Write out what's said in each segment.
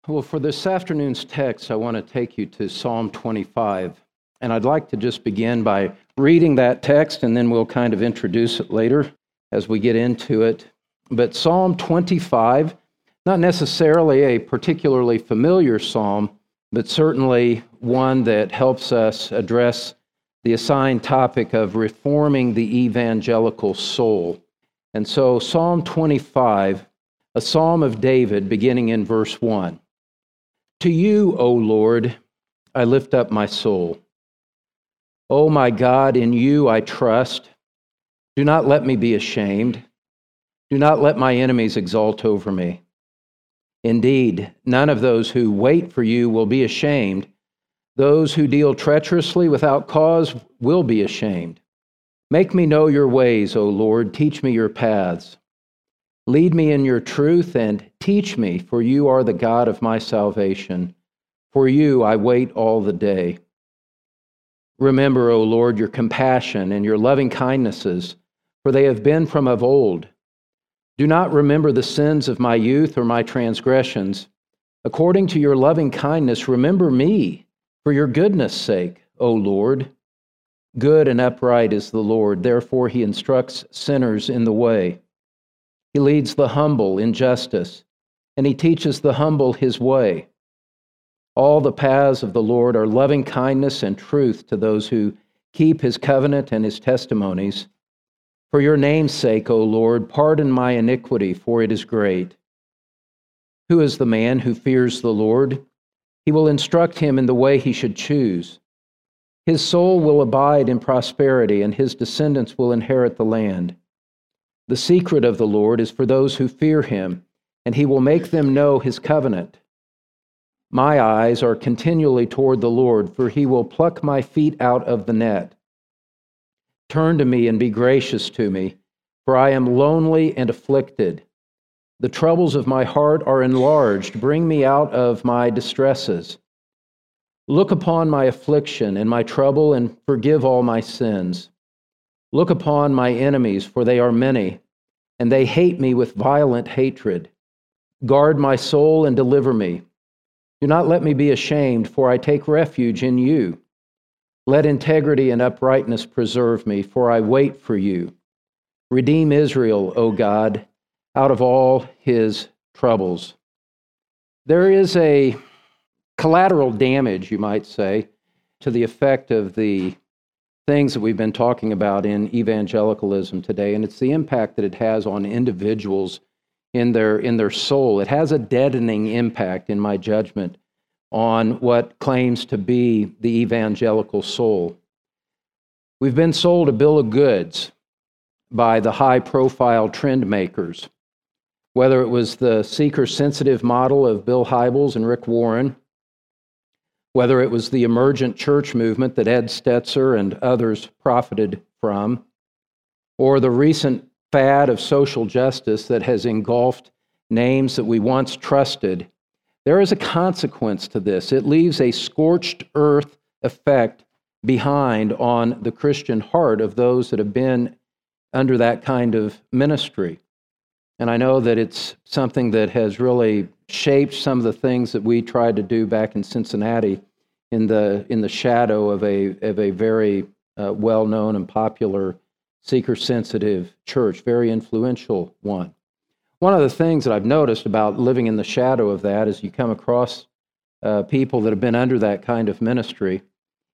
Well, for this afternoon's text, I want to take you to Psalm 25. And I'd like to just begin by reading that text, and then we'll kind of introduce it later as we get into it. But Psalm 25, not necessarily a particularly familiar psalm, but certainly one that helps us address the assigned topic of reforming the evangelical soul. And so Psalm 25, a psalm of David, beginning in verse 1. To you, O Lord, I lift up my soul. O my God, in you I trust. Do not let me be ashamed. Do not let my enemies exult over me. Indeed, none of those who wait for you will be ashamed. Those who deal treacherously without cause will be ashamed. Make me know your ways, O Lord. Teach me your paths. Lead me in your truth and teach me, for you are the God of my salvation. For you I wait all the day. Remember, O Lord, your compassion and your loving kindnesses, for they have been from of old. Do not remember the sins of my youth or my transgressions. According to your loving kindness, remember me, for your goodness' sake, O Lord. Good and upright is the Lord, therefore he instructs sinners in the way. He leads the humble in justice, and he teaches the humble his way. All the paths of the Lord are loving kindness and truth to those who keep his covenant and his testimonies. For your name's sake, O Lord, pardon my iniquity, for it is great. Who is the man who fears the Lord? He will instruct him in the way he should choose. His soul will abide in prosperity, and his descendants will inherit the land. The secret of the Lord is for those who fear him, and he will make them know his covenant. My eyes are continually toward the Lord, for he will pluck my feet out of the net. Turn to me and be gracious to me, for I am lonely and afflicted. The troubles of my heart are enlarged. Bring me out of my distresses. Look upon my affliction and my trouble, and forgive all my sins. Look upon my enemies, for they are many, and they hate me with violent hatred. Guard my soul and deliver me. Do not let me be ashamed, for I take refuge in you. Let integrity and uprightness preserve me, for I wait for you. Redeem Israel, O God, out of all his troubles. There is a collateral damage, you might say, to the effect of the things that we've been talking about in evangelicalism today, and it's the impact that it has on individuals in their soul. It has a deadening impact, in my judgment, on what claims to be the evangelical soul. We've been sold a bill of goods by the high-profile trend makers, whether it was the seeker-sensitive model of Bill Hybels and Rick Warren, whether it was the emergent church movement that Ed Stetzer and others profited from, or the recent fad of social justice that has engulfed names that we once trusted. There is a consequence to this. It leaves a scorched earth effect behind on the Christian heart of those that have been under that kind of ministry. And I know that it's something that has really shaped some of the things that we tried to do back in Cincinnati in the shadow of a very well-known and popular seeker-sensitive church, very influential one. One of the things that I've noticed about living in the shadow of that is you come across people that have been under that kind of ministry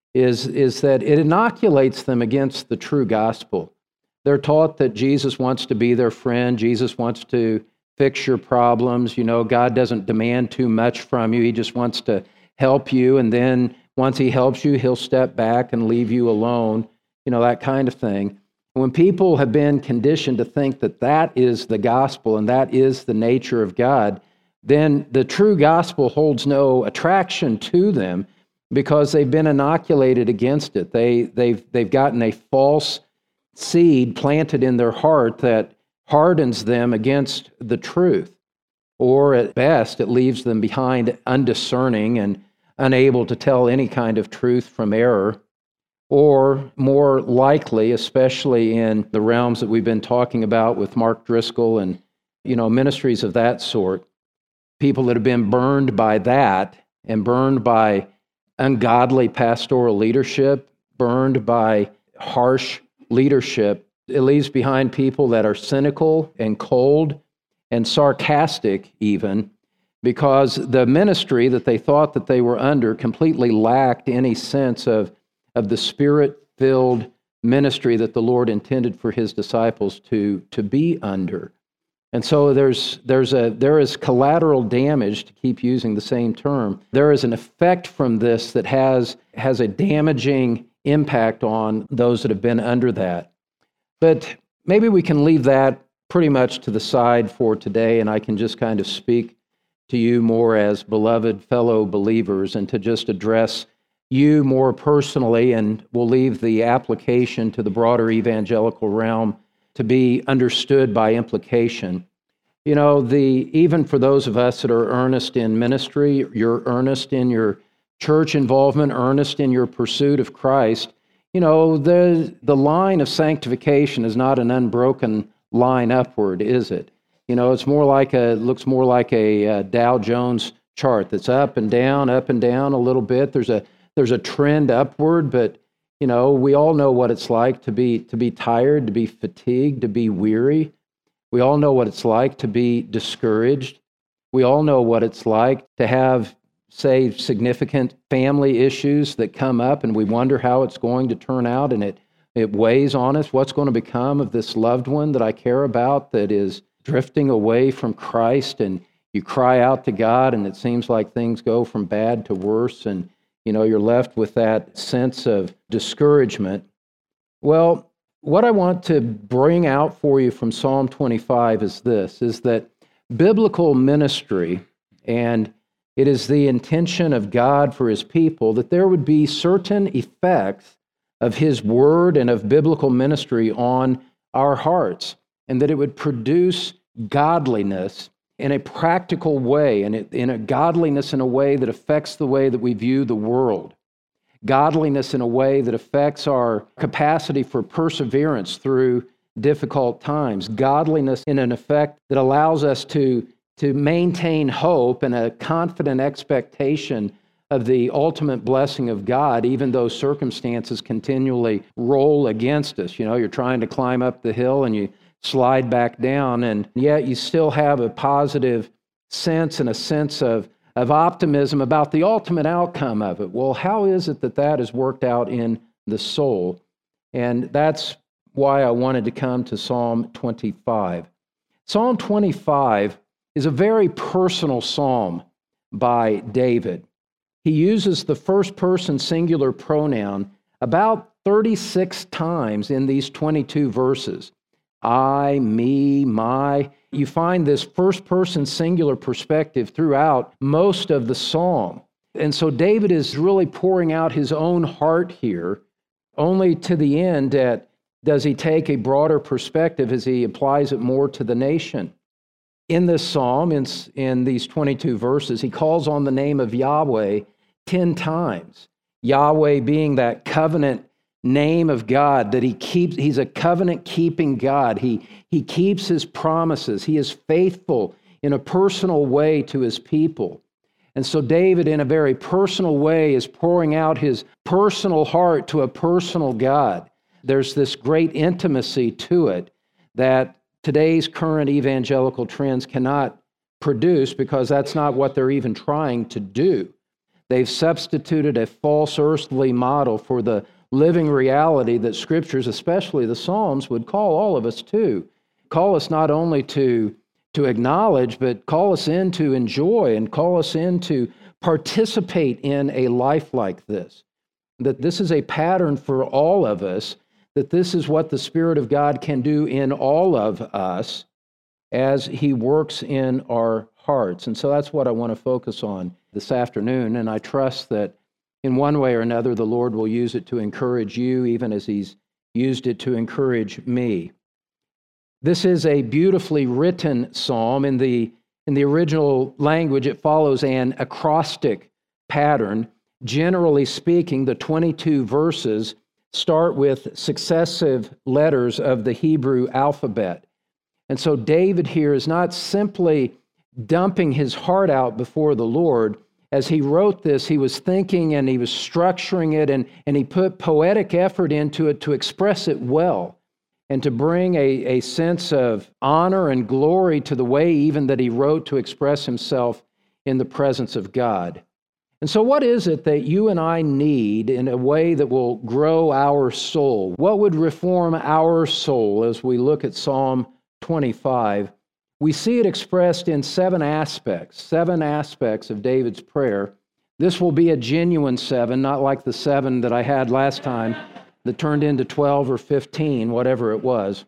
is that it inoculates them against the true gospel. They're taught that Jesus wants to be their friend. Jesus wants to fix your problems. You know, God doesn't demand too much from you. He just wants to help you. And then once he helps you, he'll step back and leave you alone. You know, that kind of thing. When people have been conditioned to think that that is the gospel and that is the nature of God, then the true gospel holds no attraction to them because they've been inoculated against it. They've gotten a false seed planted in their heart that hardens them against the truth, or at best it leaves them behind undiscerning and unable to tell any kind of truth from error, or more likely, especially in the realms that we've been talking about with Mark Driscoll and ministries of that sort, people that have been burned by that and burned by ungodly pastoral leadership, burned by harsh leadership. It leaves behind people that are cynical and cold and sarcastic even, because the ministry that they thought that they were under completely lacked any sense of the Spirit-filled ministry that the Lord intended for His disciples to be under. And so there is collateral damage, to keep using the same term. There is an effect from this that has a damaging impact on those that have been under that. But maybe we can leave that pretty much to the side for today, and I can just kind of speak to you more as beloved fellow believers and to just address you more personally, and we'll leave the application to the broader evangelical realm to be understood by implication. You know, even for those of us that are earnest in ministry, you're earnest in your church involvement, earnest in your pursuit of Christ, you know, the line of sanctification is not an unbroken line upward, is it? You know, it's looks more like a Dow Jones chart that's up and down a little bit. There's a trend upward, but you know, we all know what it's like to be tired, to be fatigued, to be weary. We all know what it's like to be discouraged. We all know what it's like to have, say, significant family issues that come up, and we wonder how it's going to turn out, and it weighs on us. What's going to become of this loved one that I care about that is drifting away from Christ? And you cry out to God, and it seems like things go from bad to worse, and you know, you're left with that sense of discouragement. Well, what I want to bring out for you from Psalm 25 is that biblical ministry, and it is the intention of God for His people that there would be certain effects of His Word and of biblical ministry on our hearts, and that it would produce godliness in a practical way, and in a godliness in a way that affects the way that we view the world. Godliness in a way that affects our capacity for perseverance through difficult times. Godliness in an effect that allows us to maintain hope and a confident expectation of the ultimate blessing of God, even though circumstances continually roll against us. You know, you're trying to climb up the hill and you slide back down, and yet you still have a positive sense and a sense of optimism about the ultimate outcome of it. Well, how is it that is worked out in the soul? And that's why I wanted to come to Psalm 25. Psalm 25 is a very personal psalm by David. He uses the first-person singular pronoun about 36 times in these 22 verses. I, me, my. You find this first-person singular perspective throughout most of the psalm. And so David is really pouring out his own heart here. Only to the end does he take a broader perspective as he applies it more to the nation. In this psalm, in these 22 verses, he calls on the name of Yahweh 10 times. Yahweh being that covenant name of God that He's a covenant-keeping God. He keeps His promises. He is faithful in a personal way to His people. And so David, in a very personal way, is pouring out his personal heart to a personal God. There's this great intimacy to it that today's current evangelical trends cannot produce, because that's not what they're even trying to do. They've substituted a false earthly model for the living reality that Scriptures, especially the Psalms, would call all of us to. Call us not only to acknowledge, but call us in to enjoy and call us in to participate in a life like this. That this is a pattern for all of us, that this is what the Spirit of God can do in all of us as He works in our hearts. And so that's what I want to focus on this afternoon, and I trust that in one way or another, the Lord will use it to encourage you, even as He's used it to encourage me. This is a beautifully written psalm. In the original language, it follows an acrostic pattern. Generally speaking, the 22 verses start with successive letters of the Hebrew alphabet. And so David here is not simply dumping his heart out before the Lord. As he wrote this, he was thinking and he was structuring it, and he put poetic effort into it to express it well and to bring a sense of honor and glory to the way even that he wrote to express himself in the presence of God. And so what is it that you and I need in a way that will grow our soul? What would reform our soul as we look at Psalm 25? We see it expressed in seven aspects of David's prayer. This will be a genuine seven, not like the seven that I had last time that turned into 12 or 15, whatever it was.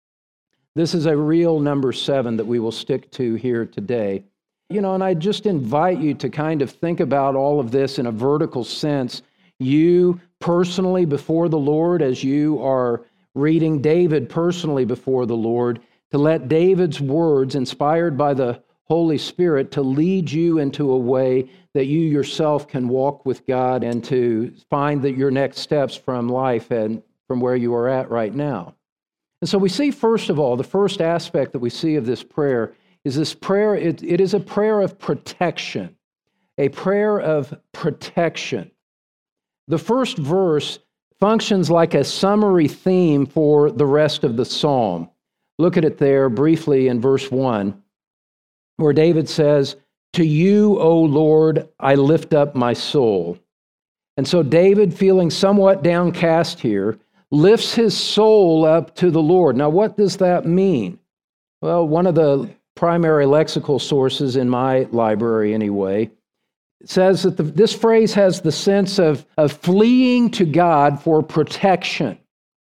This is a real number 7 that we will stick to here today. And I just invite you to kind of think about all of this in a vertical sense. You personally before the Lord, as you are reading David personally before the Lord, to let David's words, inspired by the Holy Spirit, to lead you into a way that you yourself can walk with God and to find that your next steps from life and from where you are at right now. And so we see, first of all, the first aspect that we see of this prayer is this prayer, it is a prayer of protection, a prayer of protection. The first verse functions like a summary theme for the rest of the psalm. Look at it there briefly in verse 1, where David says, "To you, O Lord, I lift up my soul." And so David, feeling somewhat downcast here, lifts his soul up to the Lord. Now, what does that mean? Well, one of the primary lexical sources in my library anyway says that this phrase has the sense of fleeing to God for protection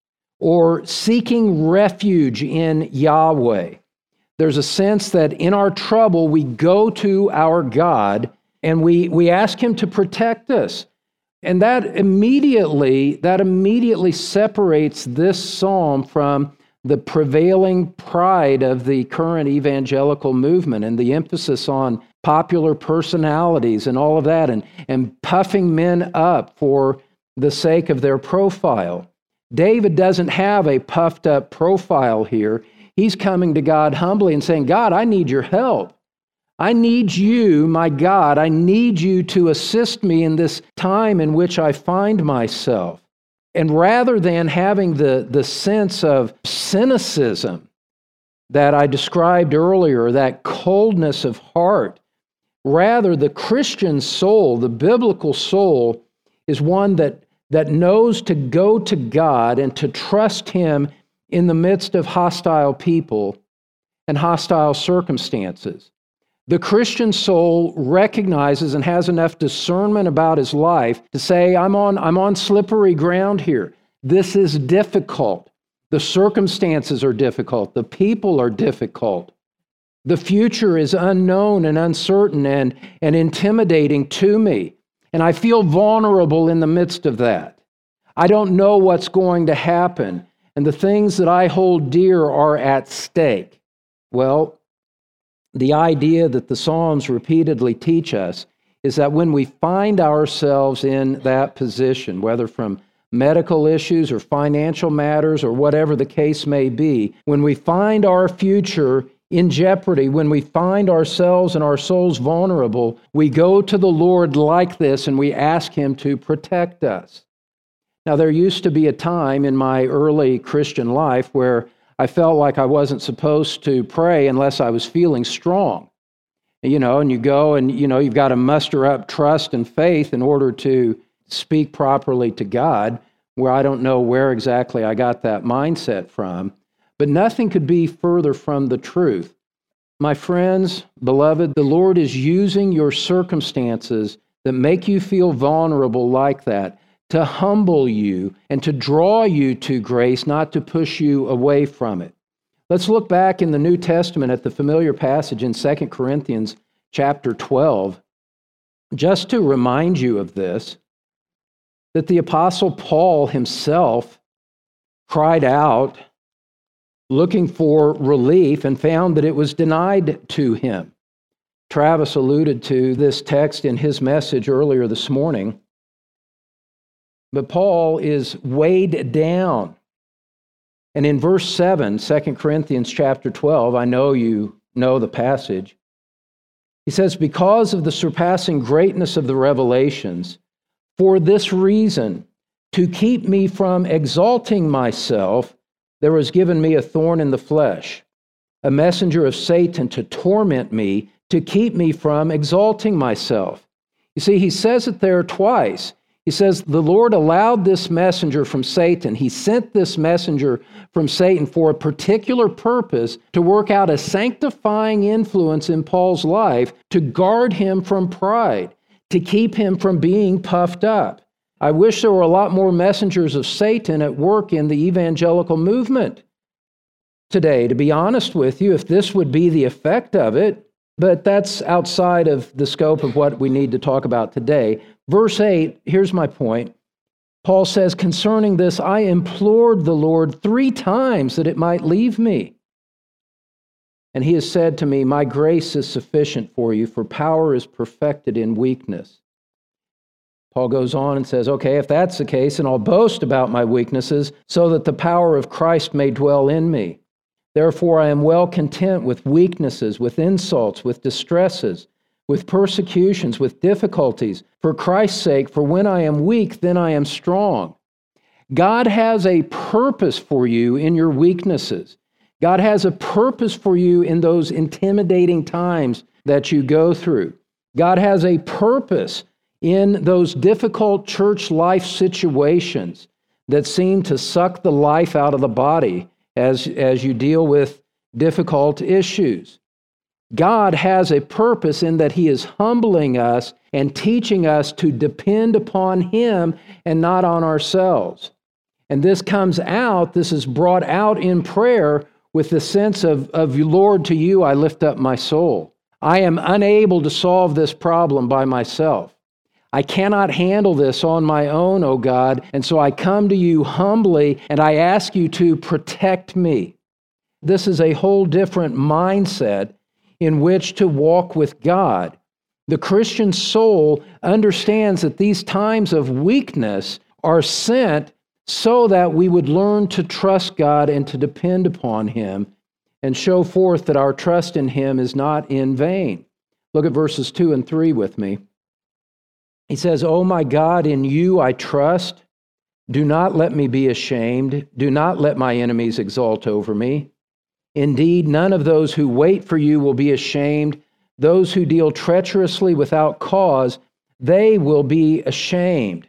or seeking refuge in Yahweh. There's a sense that in our trouble we go to our God and we ask Him to protect us. And that immediately separates this psalm from the prevailing pride of the current evangelical movement and the emphasis on popular personalities and all of that and puffing men up for the sake of their profile. David doesn't have a puffed up profile here. He's coming to God humbly and saying, God, I need your help. I need you, my God, I need you to assist me in this time in which I find myself. And rather than having the sense of cynicism that I described earlier, that coldness of heart, rather the Christian soul, the biblical soul, is one that knows to go to God and to trust Him in the midst of hostile people and hostile circumstances. The Christian soul recognizes and has enough discernment about his life to say, I'm on slippery ground here. This is difficult. The circumstances are difficult. The people are difficult. The future is unknown and uncertain and intimidating to me. And I feel vulnerable in the midst of that. I don't know what's going to happen. And the things that I hold dear are at stake. Well, the idea that the Psalms repeatedly teach us is that when we find ourselves in that position, whether from medical issues or financial matters or whatever the case may be, when we find our future in jeopardy, when we find ourselves and our souls vulnerable, we go to the Lord like this and we ask Him to protect us. Now, there used to be a time in my early Christian life where I felt like I wasn't supposed to pray unless I was feeling strong. And you go and, you've got to muster up trust and faith in order to speak properly to God, where I don't know where exactly I got that mindset from. But nothing could be further from the truth. My friends, beloved, the Lord is using your circumstances that make you feel vulnerable like that to humble you and to draw you to grace, not to push you away from it. Let's look back in the New Testament at the familiar passage in 2 Corinthians chapter 12, just to remind you of this, that the Apostle Paul himself cried out, looking for relief, and found that it was denied to him. Travis alluded to this text in his message earlier this morning. But Paul is weighed down. And in verse 7, 2 Corinthians chapter 12, I know you know the passage, He says, because of the surpassing greatness of the revelations, for this reason, to keep me from exalting myself, there was given me a thorn in the flesh, a messenger of Satan to torment me, to keep me from exalting myself. You see, he says it there twice. He says, the Lord allowed this messenger from Satan. He sent this messenger from Satan for a particular purpose to work out a sanctifying influence in Paul's life to guard him from pride, to keep him from being puffed up. I wish there were a lot more messengers of Satan at work in the evangelical movement today, to be honest with you, if this would be the effect of it. But that's outside of the scope of what we need to talk about today. Verse 8, here's my point. Paul says, concerning this, I implored the Lord 3 times that it might leave me. And he has said to me, my grace is sufficient for you, for power is perfected in weakness. Paul goes on and says, okay, if that's the case, and I'll boast about my weaknesses, so that the power of Christ may dwell in me. Therefore, I am well content with weaknesses, with insults, with distresses, with persecutions, with difficulties, for Christ's sake, for when I am weak, then I am strong. God has a purpose for you in your weaknesses. God has a purpose for you in those intimidating times that you go through. God has a purpose in those difficult church life situations that seem to suck the life out of the body as you deal with difficult issues. God has a purpose in that He is humbling us and teaching us to depend upon Him and not on ourselves. And this is brought out in prayer with the sense of Lord, to you I lift up my soul. I am unable to solve this problem by myself. I cannot handle this on my own, O God, and so I come to you humbly and I ask you to protect me. This is a whole different mindset in which to walk with God. The Christian soul understands that these times of weakness are sent so that we would learn to trust God and to depend upon Him and show forth that our trust in Him is not in vain. Look at verses 2 and 3 with me. He says, "O my God, in you I trust. Do not let me be ashamed. Do not let my enemies exult over me. Indeed, none of those who wait for you will be ashamed. Those who deal treacherously without cause, they will be ashamed."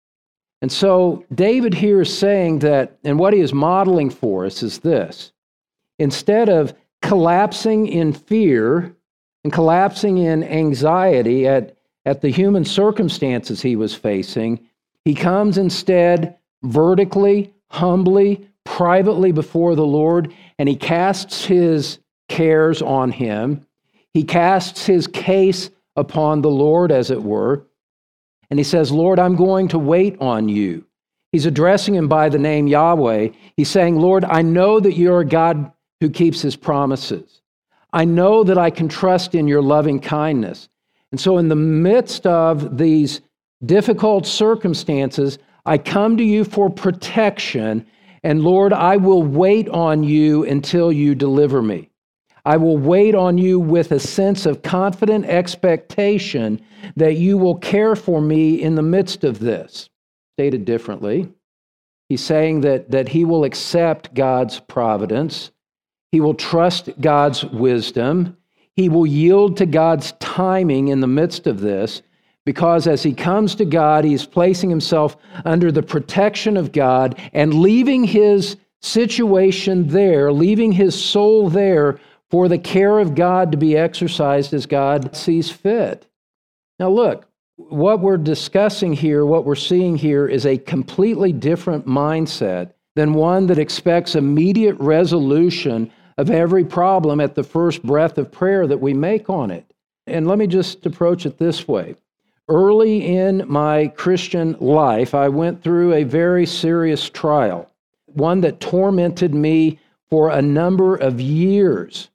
And so David here is saying that, and what he is modeling for us is this. Instead of collapsing in fear and collapsing in anxiety at the human circumstances he was facing, he comes instead vertically, humbly, privately before the Lord, and he casts his cares on Him. He casts his case upon the Lord, as it were, and he says, Lord, I'm going to wait on you. He's addressing Him by the name Yahweh. He's saying, Lord, I know that you're a God who keeps His promises. I know that I can trust in your loving kindness. And so in the midst of these difficult circumstances, I come to you for protection, and Lord, I will wait on you until you deliver me. I will wait on you with a sense of confident expectation that you will care for me in the midst of this. Stated differently, he's saying that he will accept God's providence. He will trust God's wisdom. He will yield to God's timing in the midst of this, because as he comes to God, he's placing himself under the protection of God and leaving his situation there, leaving his soul there for the care of God to be exercised as God sees fit. Now look, what we're discussing here, what we're seeing here is a completely different mindset than one that expects immediate resolution of every problem at the first breath of prayer that we make on it. And let me just approach it this way. Early in my Christian life, I went through a very serious trial, one that tormented me for a number of years.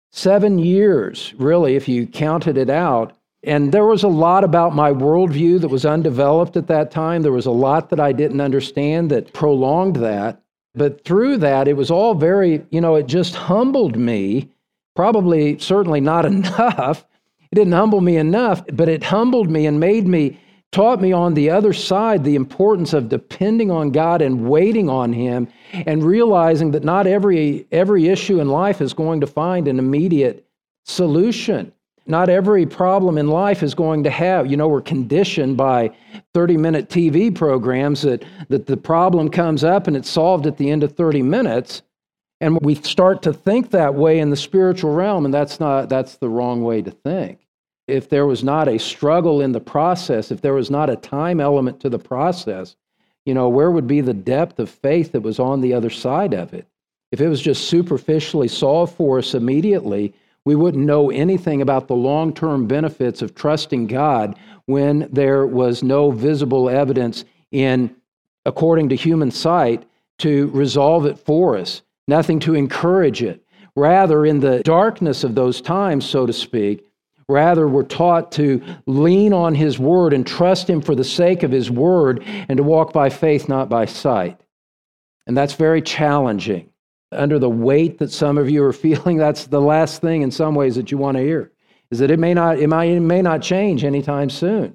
7 years, really, if you counted it out. And there was a lot about my worldview that was undeveloped at that time. There was a lot that I didn't understand that prolonged that. But through that, it was all very, it just humbled me, certainly not enough. It didn't humble me enough, but it humbled me and taught me on the other side the importance of depending on God and waiting on Him and realizing that not every issue in life is going to find an immediate solution. Not every problem in life is going to have, we're conditioned by 30-minute TV programs that the problem comes up and it's solved at the end of 30 minutes. And we start to think that way in the spiritual realm, and that's the wrong way to think. If there was not a struggle in the process, if there was not a time element to the process, where would be the depth of faith that was on the other side of it? If it was just superficially solved for us immediately, we wouldn't know anything about the long-term benefits of trusting God when there was no visible evidence according to human sight, to resolve it for us. Nothing to encourage it. Rather, in the darkness of those times, so to speak, we're taught to lean on His Word and trust Him for the sake of His Word and to walk by faith, not by sight. And that's very challenging. Under the weight that some of you are feeling, that's the last thing in some ways that you want to hear, is that it may not change anytime soon.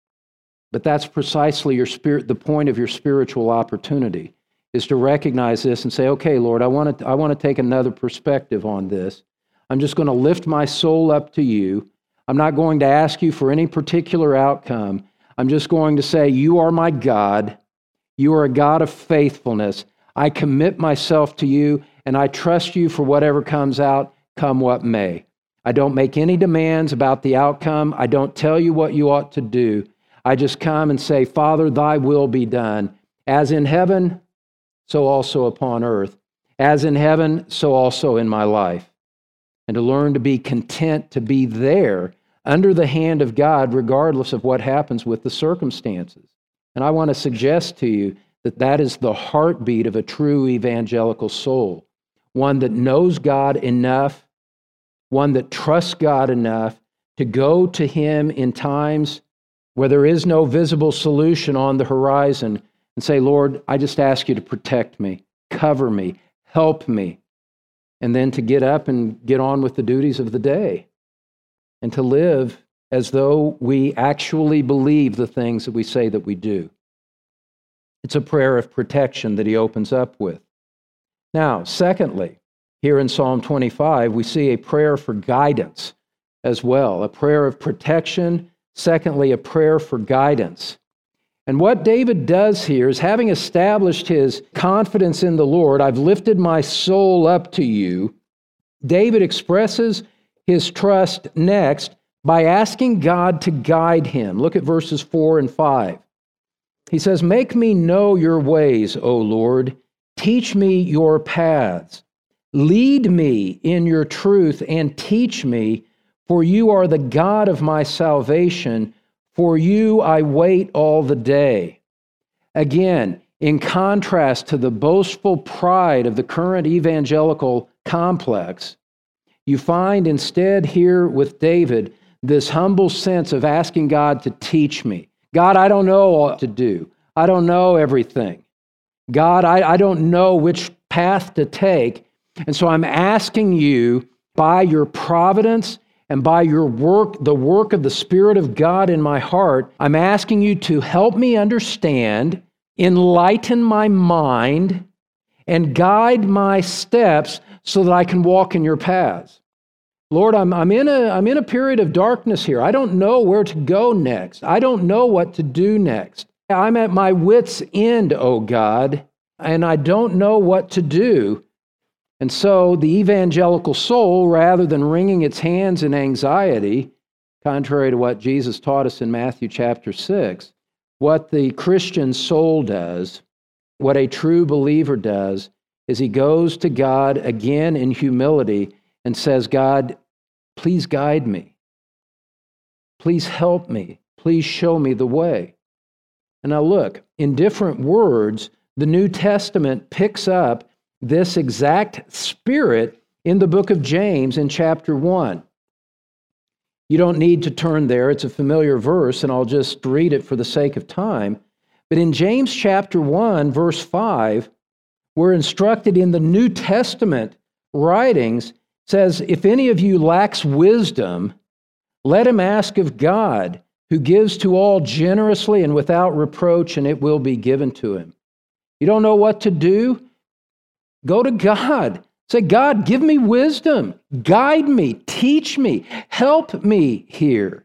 But that's precisely the point of your spiritual opportunity, is to recognize this and say, okay, Lord, I want to take another perspective on this. I'm just going to lift my soul up to You. I'm not going to ask You for any particular outcome. I'm just going to say, You are my God. You are a God of faithfulness. I commit myself to You, and I trust You for whatever comes out, come what may. I don't make any demands about the outcome. I don't tell You what You ought to do. I just come and say, Father, Thy will be done, as in heaven, so also upon earth. As in heaven, so also in my life. And to learn to be content to be there under the hand of God, regardless of what happens with the circumstances. And I want to suggest to you that is the heartbeat of a true evangelical soul, one that knows God enough, one that trusts God enough to go to Him in times where there is no visible solution on the horizon and say, Lord, I just ask You to protect me, cover me, help me, and then to get up and get on with the duties of the day and to live as though we actually believe the things that we say that we do. It's a prayer of protection that he opens up with. Now, secondly, here in Psalm 25, we see a prayer for guidance as well, a prayer of protection. Secondly, a prayer for guidance. And what David does here is, having established his confidence in the Lord, I've lifted my soul up to You, David expresses his trust next by asking God to guide him. Look at verses 4 and 5. He says, "Make me know Your ways, O Lord. Teach me Your paths. Lead me in Your truth and teach me, for You are the God of my salvation. For You I wait all the day." Again, in contrast to the boastful pride of the current evangelical complex, you find instead here with David this humble sense of asking God to teach me. God, I don't know what to do. I don't know everything. God, I don't know which path to take. And so I'm asking You, by Your providence and by Your work, the work of the Spirit of God in my heart, I'm asking You to help me understand, enlighten my mind, and guide my steps so that I can walk in Your paths. Lord, I'm in a period of darkness here. I don't know where to go next. I don't know what to do next. I'm at my wits' end, O God, and I don't know what to do. And so the evangelical soul, rather than wringing its hands in anxiety, contrary to what Jesus taught us in Matthew chapter 6, what the Christian soul does, what a true believer does, is he goes to God again in humility and says, God, please guide me. Please help me. Please show me the way. And now look, in different words, the New Testament picks up this exact spirit in the book of James in chapter 1. You don't need to turn there. It's a familiar verse, and I'll just read it for the sake of time. But in James chapter 1, verse 5, we're instructed in the New Testament writings, says, if any of you lacks wisdom, Let him ask of God, who gives to all generously and without reproach, and it will be given to him. You don't know what to do? Go to God. Say, God, give me wisdom. Guide me. Teach me. Help me here.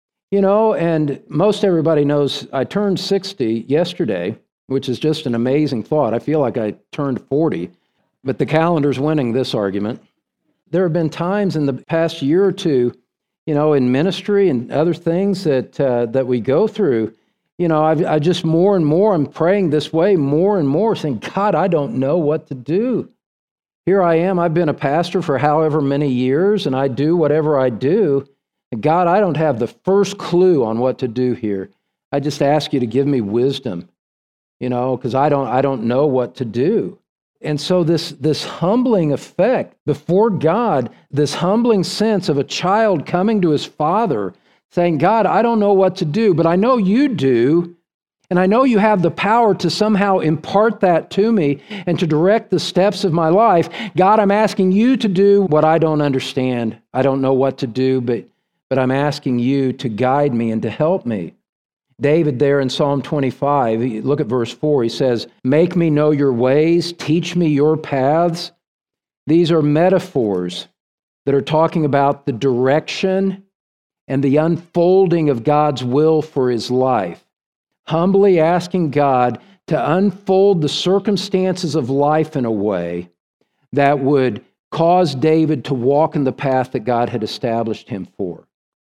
And most everybody knows I turned 60 yesterday, which is just an amazing thought. I feel like I turned 40, but the calendar's winning this argument. There have been times in the past year or two, in ministry and other things that we go through, I just more and more, I'm praying this way more and more, saying, God, I don't know what to do. Here I am, I've been a pastor for however many years, and I do whatever I do. And God, I don't have the first clue on what to do here. I just ask you to give me wisdom, because I don't know what to do. And so this humbling effect before God, this humbling sense of a child coming to his father, saying, God, I don't know what to do, but I know you do, and I know you have the power to somehow impart that to me and to direct the steps of my life. God, I'm asking you to do what I don't understand. I don't know what to do, but I'm asking you to guide me and to help me. David there in Psalm 25, look at verse 4, he says, make me know your ways, teach me your paths. These are metaphors that are talking about the direction and the unfolding of God's will for his life. Humbly asking God to unfold the circumstances of life in a way that would cause David to walk in the path that God had established him for.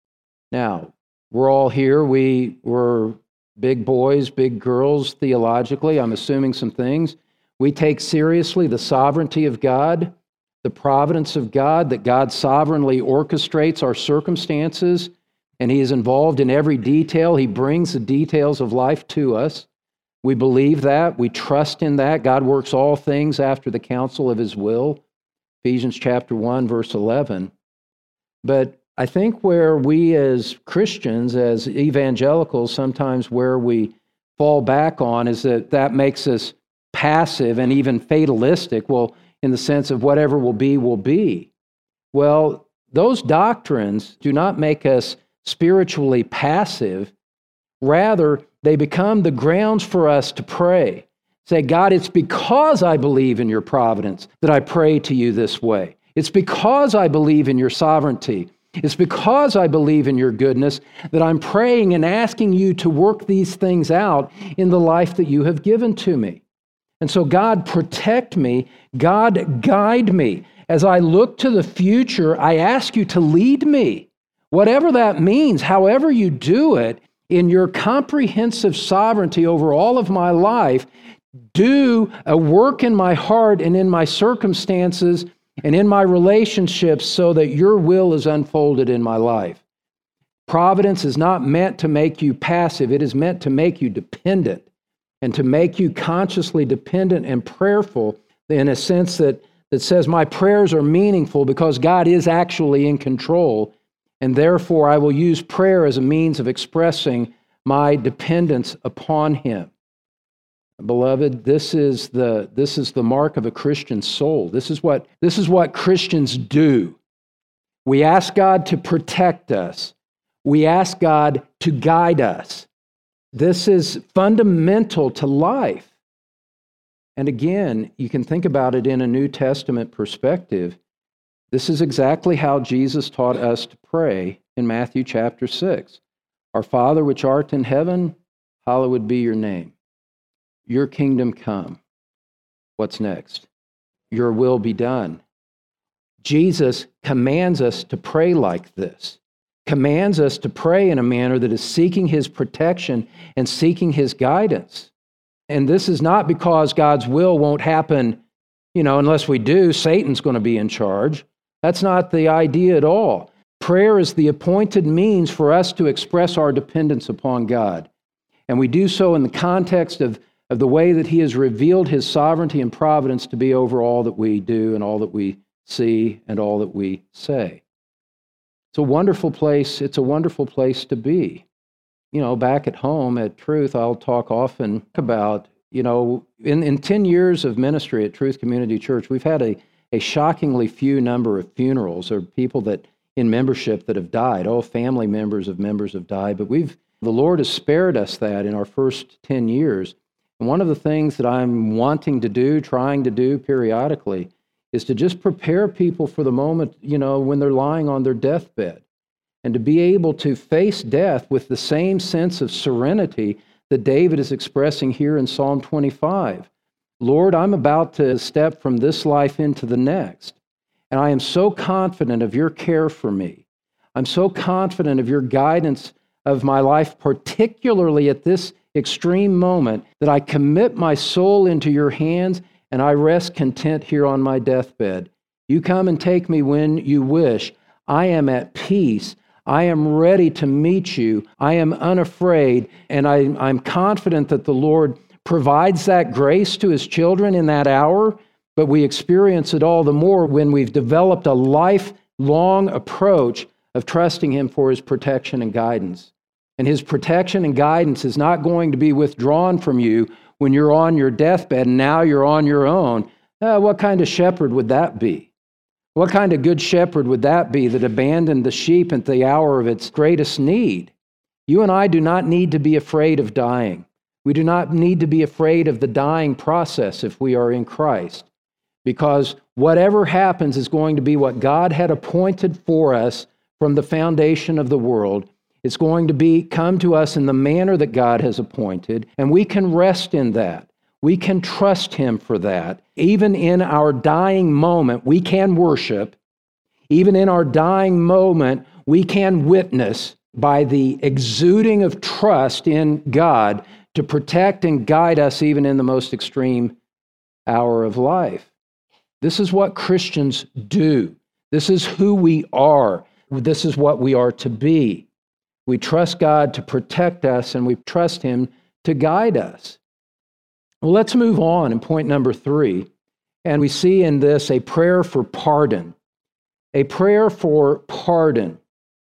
Now, we're all here. We were big boys, big girls theologically. I'm assuming some things. We take seriously the sovereignty of God, the providence of God, that God sovereignly orchestrates our circumstances, and he is involved in every detail. He brings the details of life to us. We believe that. We trust in that. God works all things after the counsel of his will. Ephesians chapter 1, verse 11. But I think where we as Christians, as evangelicals, sometimes where we fall back on is that makes us passive and even fatalistic, well, in the sense of whatever will be, will be. Well, those doctrines do not make us spiritually passive. Rather, they become the grounds for us to pray. Say, God, it's because I believe in your providence that I pray to you this way. It's because I believe in your sovereignty. It's because I believe in your goodness that I'm praying and asking you to work these things out in the life that you have given to me. And so, God, protect me. God, guide me. As I look to the future, I ask you to lead me. Whatever that means, however you do it, in your comprehensive sovereignty over all of my life, do a work in my heart and in my circumstances and in my relationships so that your will is unfolded in my life. Providence is not meant to make you passive. It is meant to make you dependent and to make you consciously dependent and prayerful in a sense that says my prayers are meaningful because God is actually in control, and therefore I will use prayer as a means of expressing my dependence upon him. Beloved, this is the mark of a Christian soul. This is what Christians do. We ask God to protect us. We ask God to guide us. This is fundamental to life. And again, you can think about it in a New Testament perspective. This is exactly how Jesus taught us to pray in Matthew chapter 6. Our Father which art in heaven, hallowed be your name. Your kingdom come. What's next? Your will be done. Jesus commands us to pray like this, commands us to pray in a manner that is seeking his protection and seeking his guidance. And this is not because God's will won't happen, unless we do, Satan's going to be in charge. That's not the idea at all. Prayer is the appointed means for us to express our dependence upon God. And we do so in the context of the way that he has revealed his sovereignty and providence to be over all that we do and all that we see and all that we say. It's a wonderful place. It's a wonderful place to be. Back at home at Truth, I'll talk often about, in 10 years of ministry at Truth Community Church, we've had a shockingly few number of funerals or people that, in membership that have died. All family members of members have died, but the Lord has spared us that in our first 10 years. And one of the things that I'm wanting to do, trying to do periodically, is to just prepare people for the moment, when they're lying on their deathbed, and to be able to face death with the same sense of serenity that David is expressing here in Psalm 25. Lord, I'm about to step from this life into the next, and I am so confident of your care for me. I'm so confident of your guidance of my life, particularly at this extreme moment, that I commit my soul into your hands and I rest content here on my deathbed. You come and take me when you wish. I am at peace. I am ready to meet you. I am unafraid, and I'm confident that the Lord provides that grace to his children in that hour, but we experience it all the more when we've developed a lifelong approach of trusting him for his protection and guidance. And his protection and guidance is not going to be withdrawn from you when you're on your deathbed and now you're on your own. What kind of shepherd would that be? What kind of good shepherd would that be that abandoned the sheep at the hour of its greatest need? You and I do not need to be afraid of dying. We do not need to be afraid of the dying process if we are in Christ, because whatever happens is going to be what God had appointed for us from the foundation of the world. It's going to come to us in the manner that God has appointed, and we can rest in that. We can trust him for that. Even in our dying moment, we can worship. Even in our dying moment, we can witness by the exuding of trust in God to protect and guide us even in the most extreme hour of life. This is what Christians do. This is who we are. This is what we are to be. We trust God to protect us, and we trust him to guide us. Well, let's move on in point number 3. And we see in this a prayer for pardon. A prayer for pardon.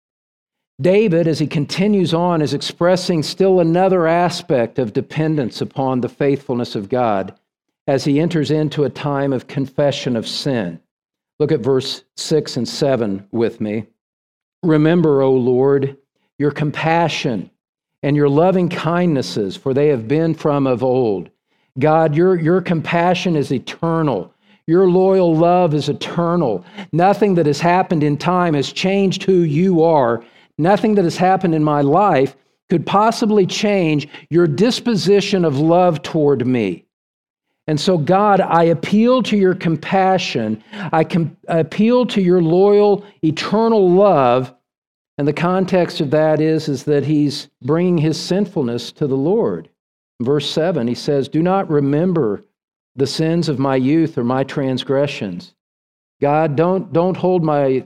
David, as he continues on, is expressing still another aspect of dependence upon the faithfulness of God as he enters into a time of confession of sin. Look at verse 6 and 7 with me. Remember, O Lord, your compassion and your loving kindnesses, for they have been from of old. God, your compassion is eternal. Your loyal love is eternal. Nothing that has happened in time has changed who you are. Nothing that has happened in my life could possibly change your disposition of love toward me. And so, God, I appeal to your compassion. I appeal to your loyal, eternal love. And the context of that is that he's bringing his sinfulness to the Lord. Verse 7, he says, do not remember the sins of my youth or my transgressions. God, don't hold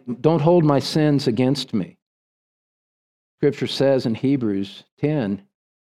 my sins against me. Scripture says in Hebrews 10,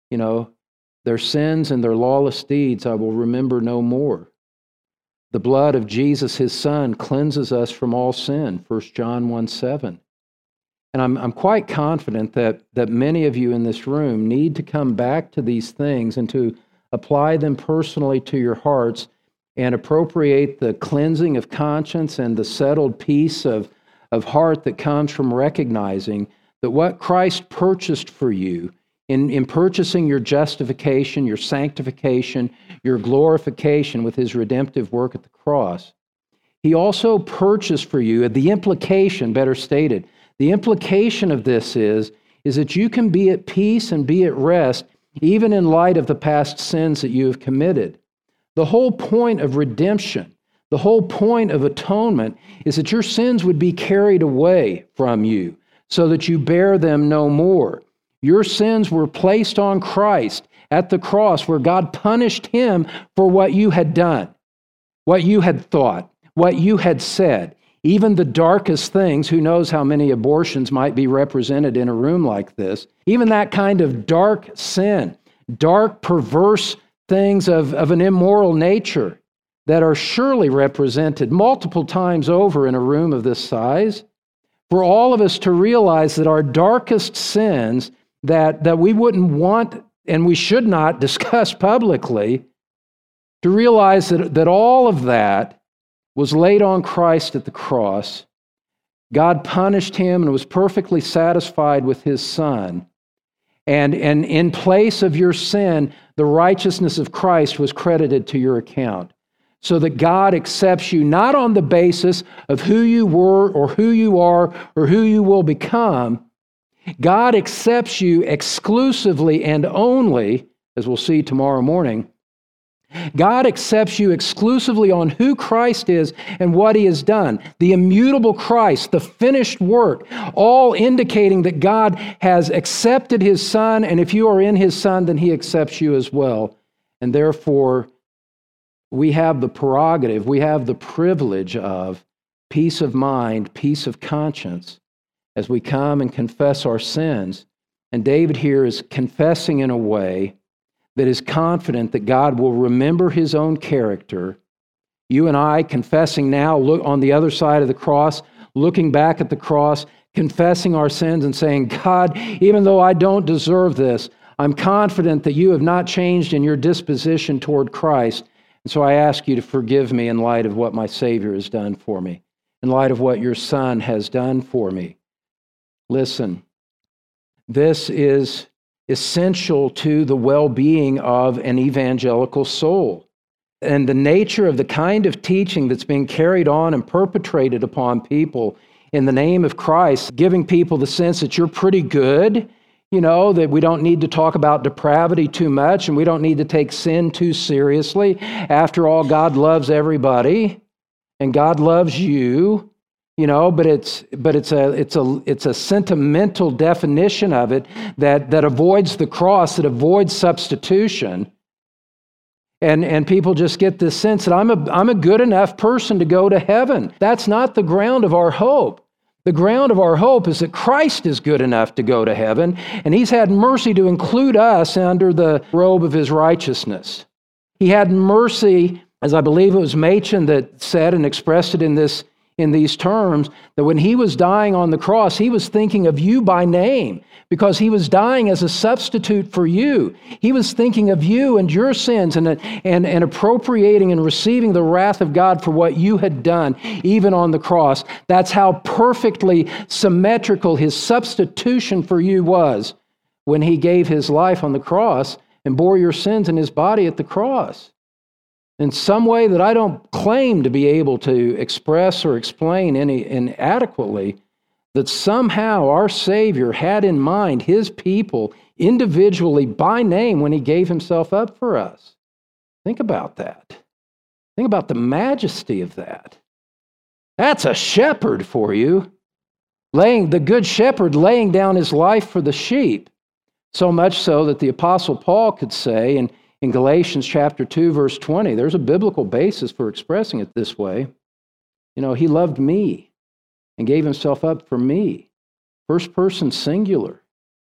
their sins and their lawless deeds I will remember no more. The blood of Jesus, his Son, cleanses us from all sin, 1 John 1:7. And I'm quite confident that many of you in this room need to come back to these things and to apply them personally to your hearts and appropriate the cleansing of conscience and the settled peace of heart that comes from recognizing that what Christ purchased for you in purchasing your justification, your sanctification, your glorification with his redemptive work at the cross, he also purchased for you, the implication, better stated, the implication of this is that you can be at peace and be at rest even in light of the past sins that you have committed. The whole point of redemption, the whole point of atonement is that your sins would be carried away from you so that you bear them no more. Your sins were placed on Christ at the cross where God punished him for what you had done, what you had thought, what you had said. Even the darkest things, who knows how many abortions might be represented in a room like this, even that kind of dark sin, dark, perverse things of an immoral nature that are surely represented multiple times over in a room of this size, for all of us to realize that our darkest sins that we wouldn't want and we should not discuss publicly, to realize that all of that was laid on Christ at the cross, God punished him and was perfectly satisfied with his Son. And in place of your sin, the righteousness of Christ was credited to your account. So that God accepts you not on the basis of who you were or who you are or who you will become. God accepts you exclusively and only, as we'll see tomorrow morning, God accepts you exclusively on who Christ is and what he has done. The immutable Christ, the finished work, all indicating that God has accepted his Son, and if you are in his Son, then he accepts you as well. And therefore, we have the prerogative, we have the privilege of peace of mind, peace of conscience, as we come and confess our sins. And David here is confessing in a way that is confident that God will remember his own character. You and I confessing now, look on the other side of the cross, looking back at the cross, confessing our sins and saying, God, even though I don't deserve this, I'm confident that you have not changed in your disposition toward Christ. And so I ask you to forgive me in light of what my Savior has done for me, in light of what your Son has done for me. Listen, this is essential to the well-being of an evangelical soul. And the nature of the kind of teaching that's being carried on and perpetrated upon people in the name of Christ, giving people the sense that you're pretty good, that we don't need to talk about depravity too much and we don't need to take sin too seriously. After all, God loves everybody and God loves you. But it's a sentimental definition of it that avoids the cross, that avoids substitution, and people just get this sense that I'm a good enough person to go to heaven. That's not the ground of our hope. The ground of our hope is that Christ is good enough to go to heaven, and he's had mercy to include us under the robe of his righteousness. He had mercy, as I believe it was Machen that said and expressed it in these terms, that when he was dying on the cross, he was thinking of you by name because he was dying as a substitute for you. He was thinking of you and your sins and appropriating and receiving the wrath of God for what you had done, even on the cross. That's how perfectly symmetrical his substitution for you was when he gave his life on the cross and bore your sins in his body at the cross. In some way that I don't claim to be able to express or explain inadequately, that somehow our Savior had in mind his people individually by name when he gave himself up for us. Think about that. Think about the majesty of that. That's a shepherd for you. The good shepherd laying down his life for the sheep. So much so that the Apostle Paul could say in Galatians chapter 2, verse 20, there's a biblical basis for expressing it this way. He loved me and gave himself up for me. First person singular.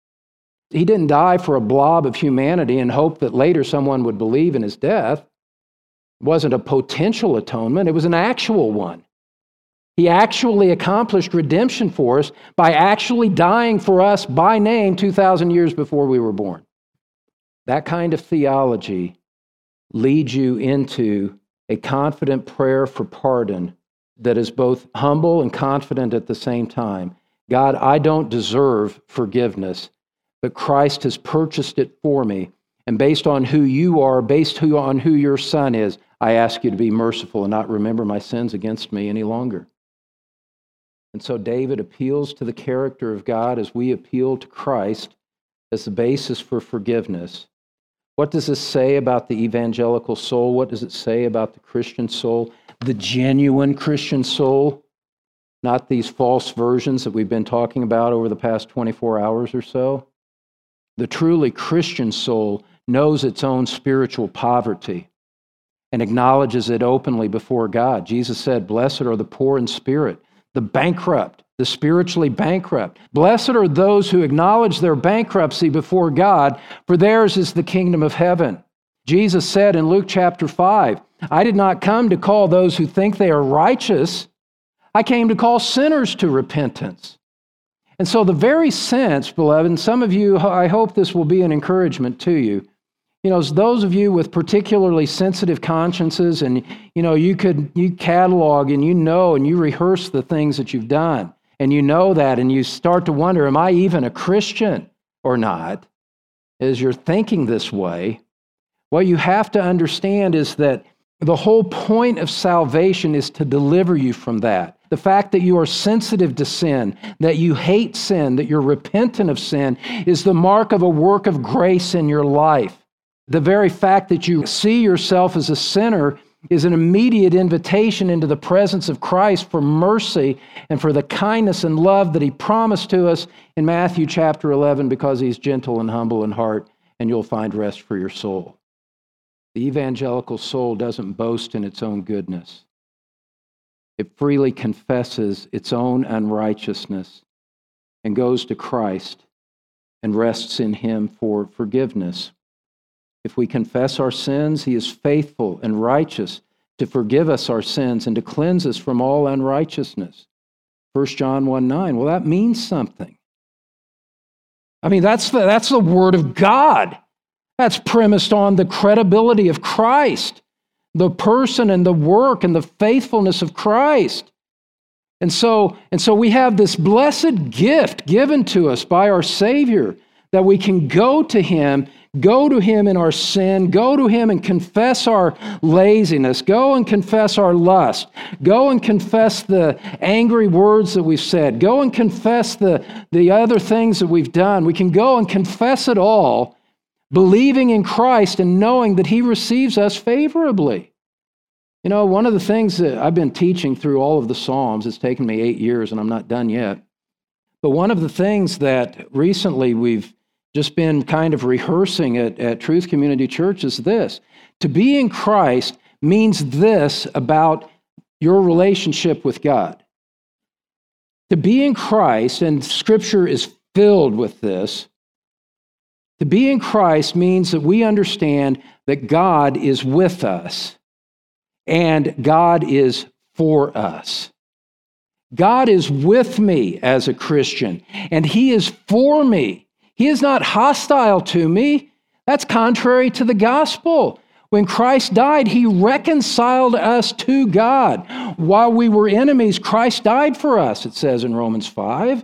He didn't die for a blob of humanity and hope that later someone would believe in his death. It wasn't a potential atonement, it was an actual one. He actually accomplished redemption for us by actually dying for us by name 2,000 years before we were born. That kind of theology leads you into a confident prayer for pardon that is both humble and confident at the same time. God, I don't deserve forgiveness, but Christ has purchased it for me. And based on who you are, based on who your Son is, I ask you to be merciful and not remember my sins against me any longer. And so David appeals to the character of God as we appeal to Christ as the basis for forgiveness. What does this say about the evangelical soul? What does it say about the Christian soul? The genuine Christian soul, not these false versions that we've been talking about over the past 24 hours or so. The truly Christian soul knows its own spiritual poverty and acknowledges it openly before God. Jesus said, "Blessed are the poor in spirit, the bankrupt, the spiritually bankrupt. Blessed are those who acknowledge their bankruptcy before God, for theirs is the kingdom of heaven." Jesus said in Luke chapter 5, "I did not come to call those who think they are righteous. I came to call sinners to repentance." And so the very sense, beloved, and some of you, I hope this will be an encouragement to you. Those of you with particularly sensitive consciences and, you catalog and you rehearse the things that you've done and you know that, and you start to wonder, am I even a Christian or not? As you're thinking this way, what you have to understand is that the whole point of salvation is to deliver you from that. The fact that you are sensitive to sin, that you hate sin, that you're repentant of sin, is the mark of a work of grace in your life. The very fact that you see yourself as a sinner is an immediate invitation into the presence of Christ for mercy and for the kindness and love that He promised to us in Matthew chapter 11, because He's gentle and humble in heart, and you'll find rest for your soul. The evangelical soul doesn't boast in its own goodness. It freely confesses its own unrighteousness and goes to Christ and rests in Him for forgiveness. If we confess our sins, He is faithful and righteous to forgive us our sins and to cleanse us from all unrighteousness. 1 John 1:9. Well, that means something. I mean, that's the Word of God. That's premised on the credibility of Christ, the person and the work and the faithfulness of Christ. And so we have this blessed gift given to us by our Savior, that we can go to Him in our sin, go to Him and confess our laziness, go and confess our lust, go and confess the angry words that we've said, go and confess the other things that we've done. We can go and confess it all, believing in Christ and knowing that He receives us favorably. You know, one of the things that I've been teaching through all of the Psalms, it's taken me 8 years and I'm not done yet, but one of the things that recently we've just been kind of rehearsing at Truth Community Church is this: to be in Christ means this about your relationship with God. To be in Christ, and Scripture is filled with this, to be in Christ means that we understand that God is with us and God is for us. God is with me as a Christian, and He is for me. He is not hostile to me. That's contrary to the gospel. When Christ died, He reconciled us to God. While we were enemies, Christ died for us, it says in Romans 5.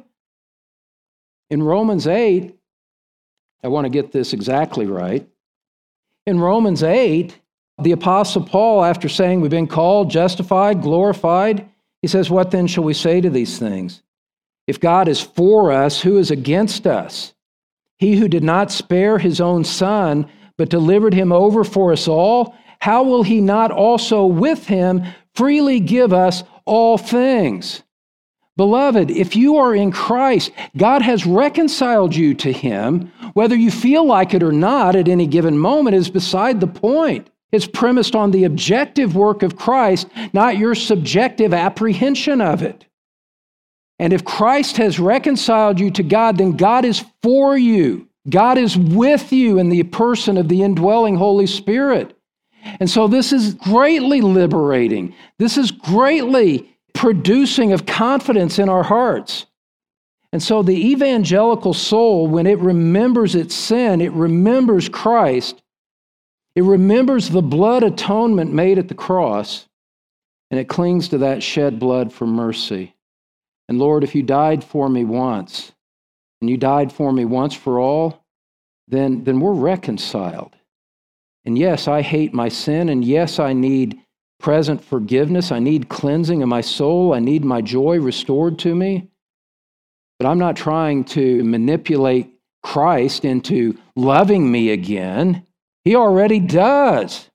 In Romans 8, I want to get this exactly right. In Romans 8, the Apostle Paul, after saying we've been called, justified, glorified, he says, "What then shall we say to these things? If God is for us, who is against us? He who did not spare His own Son, but delivered Him over for us all, how will He not also with Him freely give us all things?" Beloved, if you are in Christ, God has reconciled you to Him. Whether you feel like it or not at any given moment is beside the point. It's premised on the objective work of Christ, not your subjective apprehension of it. And if Christ has reconciled you to God, then God is for you. God is with you in the person of the indwelling Holy Spirit. And so this is greatly liberating. This is greatly producing of confidence in our hearts. And so the evangelical soul, when it remembers its sin, it remembers Christ, it remembers the blood atonement made at the cross, and it clings to that shed blood for mercy. And Lord, if you died for me once, and you died for me once for all, then we're reconciled. And yes, I hate my sin, and yes, I need present forgiveness. I need cleansing of my soul. I need my joy restored to me. But I'm not trying to manipulate Christ into loving me again. He already does,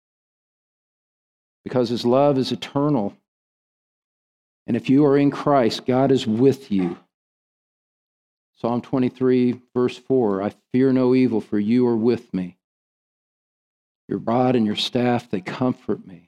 because His love is eternal. And if you are in Christ, God is with you. Psalm 23, verse 4, "I fear no evil, for you are with me. Your rod and your staff, they comfort me."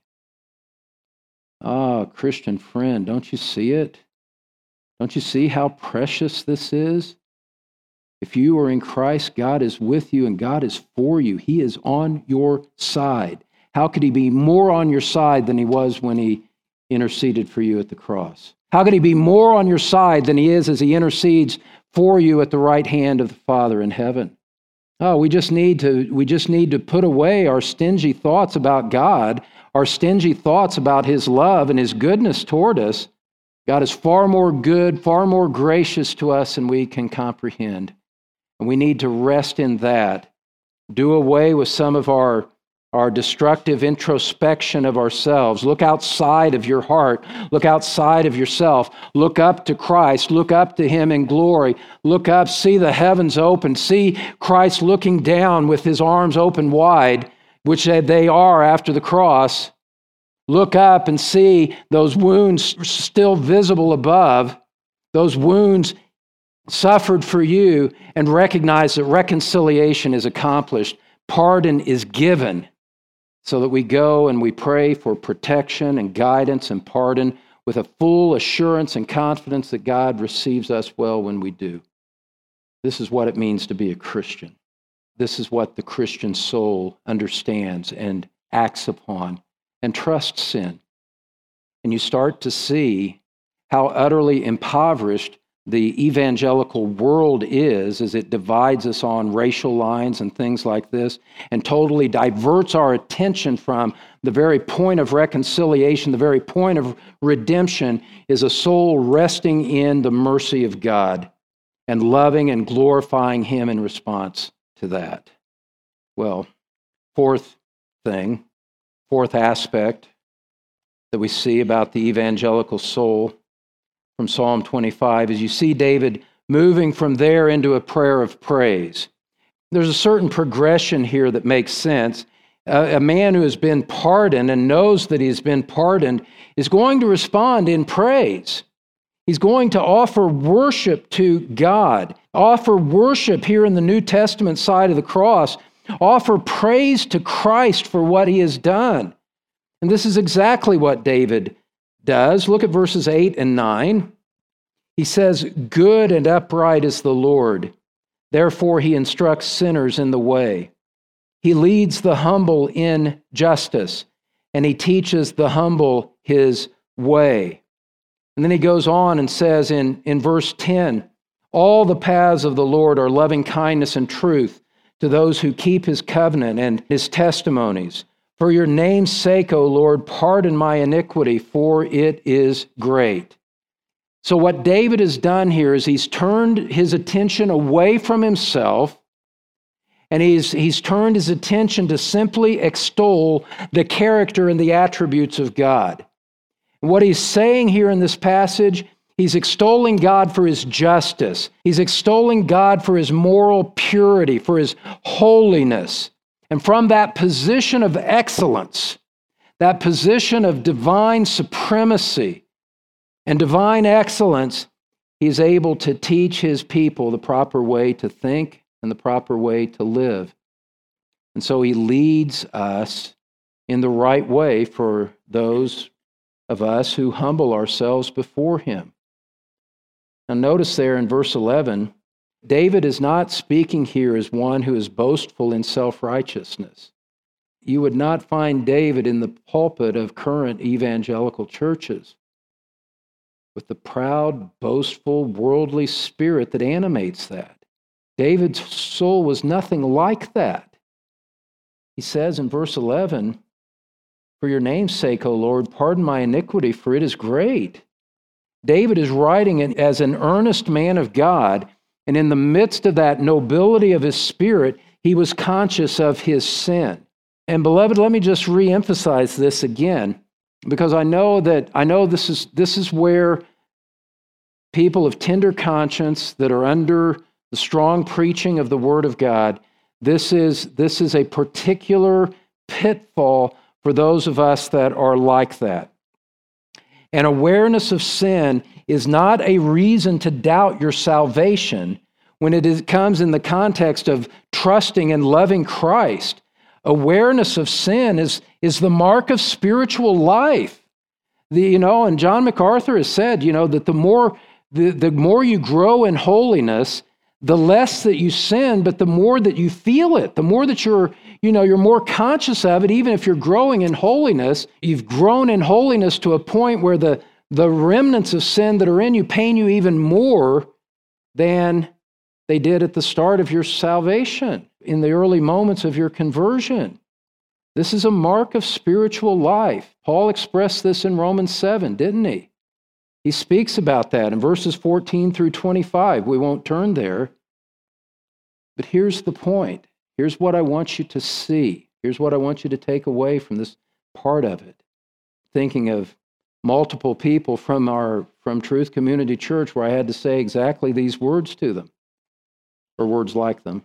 Ah, Christian friend, don't you see it? Don't you see how precious this is? If you are in Christ, God is with you and God is for you. He is on your side. How could He be more on your side than He was when He interceded for you at the cross? How could He be more on your side than He is as He intercedes for you at the right hand of the Father in heaven? Oh, we just need to put away our stingy thoughts about God, our stingy thoughts about His love and His goodness toward us. God is far more good, far more gracious to us than we can comprehend. And we need to rest in that. Do away with some of our destructive introspection of ourselves. Look outside of your heart. Look outside of yourself. Look up to Christ. Look up to Him in glory. Look up, see the heavens open. See Christ looking down with His arms open wide, which they are after the cross. Look up and see those wounds still visible above, those wounds suffered for you, and recognize that reconciliation is accomplished. Pardon is given, so that we go and we pray for protection and guidance and pardon with a full assurance and confidence that God receives us well when we do. This is what it means to be a Christian. This is what the Christian soul understands and acts upon and trusts in. And you start to see how utterly impoverished the evangelical world is as it divides us on racial lines and things like this and totally diverts our attention from the very point of reconciliation, the very point of redemption is a soul resting in the mercy of God and loving and glorifying Him in response to that. Well, fourth aspect that we see about the evangelical soul from Psalm 25 is you see David moving from there into a prayer of praise. There's a certain progression here that makes sense. A man who has been pardoned and knows that he's been pardoned is going to respond in praise. He's going to offer worship to God, offer worship here in the New Testament side of the cross, offer praise to Christ for what He has done. And this is exactly what David does. Look at verses 8 and 9. He says, "Good and upright is the Lord. Therefore He instructs sinners in the way. He leads the humble in justice, and He teaches the humble His way." And then he goes on and says in verse 10, "All the paths of the Lord are loving kindness and truth to those who keep His covenant and His testimonies. For your name's sake, O Lord, pardon my iniquity, for it is great." So what David has done here is he's turned his attention away from himself, and he's turned his attention to simply extol the character and the attributes of God. And what he's saying here in this passage, he's extolling God for His justice. He's extolling God for His moral purity, for His holiness. And from that position of excellence, that position of divine supremacy and divine excellence, He's able to teach His people the proper way to think and the proper way to live. And so He leads us in the right way for those of us who humble ourselves before Him. Now notice there in verse 11, David is not speaking here as one who is boastful in self-righteousness. You would not find David in the pulpit of current evangelical churches with the proud, boastful, worldly spirit that animates that. David's soul was nothing like that. He says in verse 11, "For your name's sake, O Lord, pardon my iniquity, for it is great." David is writing it as an earnest man of God, and in the midst of that nobility of his spirit, he was conscious of his sin. And beloved, let me just re-emphasize this again, because I know this is where people of tender conscience that are under the strong preaching of the Word of God, this is a particular pitfall for those of us that are like that. An awareness of sin is not a reason to doubt your salvation when it comes in the context of trusting and loving Christ. Awareness of sin is the mark of spiritual life. And John MacArthur has said, that the more you grow in holiness, the less that you sin, but the more that you feel it, the more that you're more conscious of it. Even if you're growing in holiness, you've grown in holiness to a point where the remnants of sin that are in you pain you even more than they did at the start of your salvation, in the early moments of your conversion. This is a mark of spiritual life. Paul expressed this in Romans 7, didn't he? He speaks about that in verses 14 through 25. We won't turn there. But here's the point. Here's what I want you to see. Here's what I want you to take away from this part of it. Thinking of multiple people from Truth Community Church where I had to say exactly these words to them, or words like them.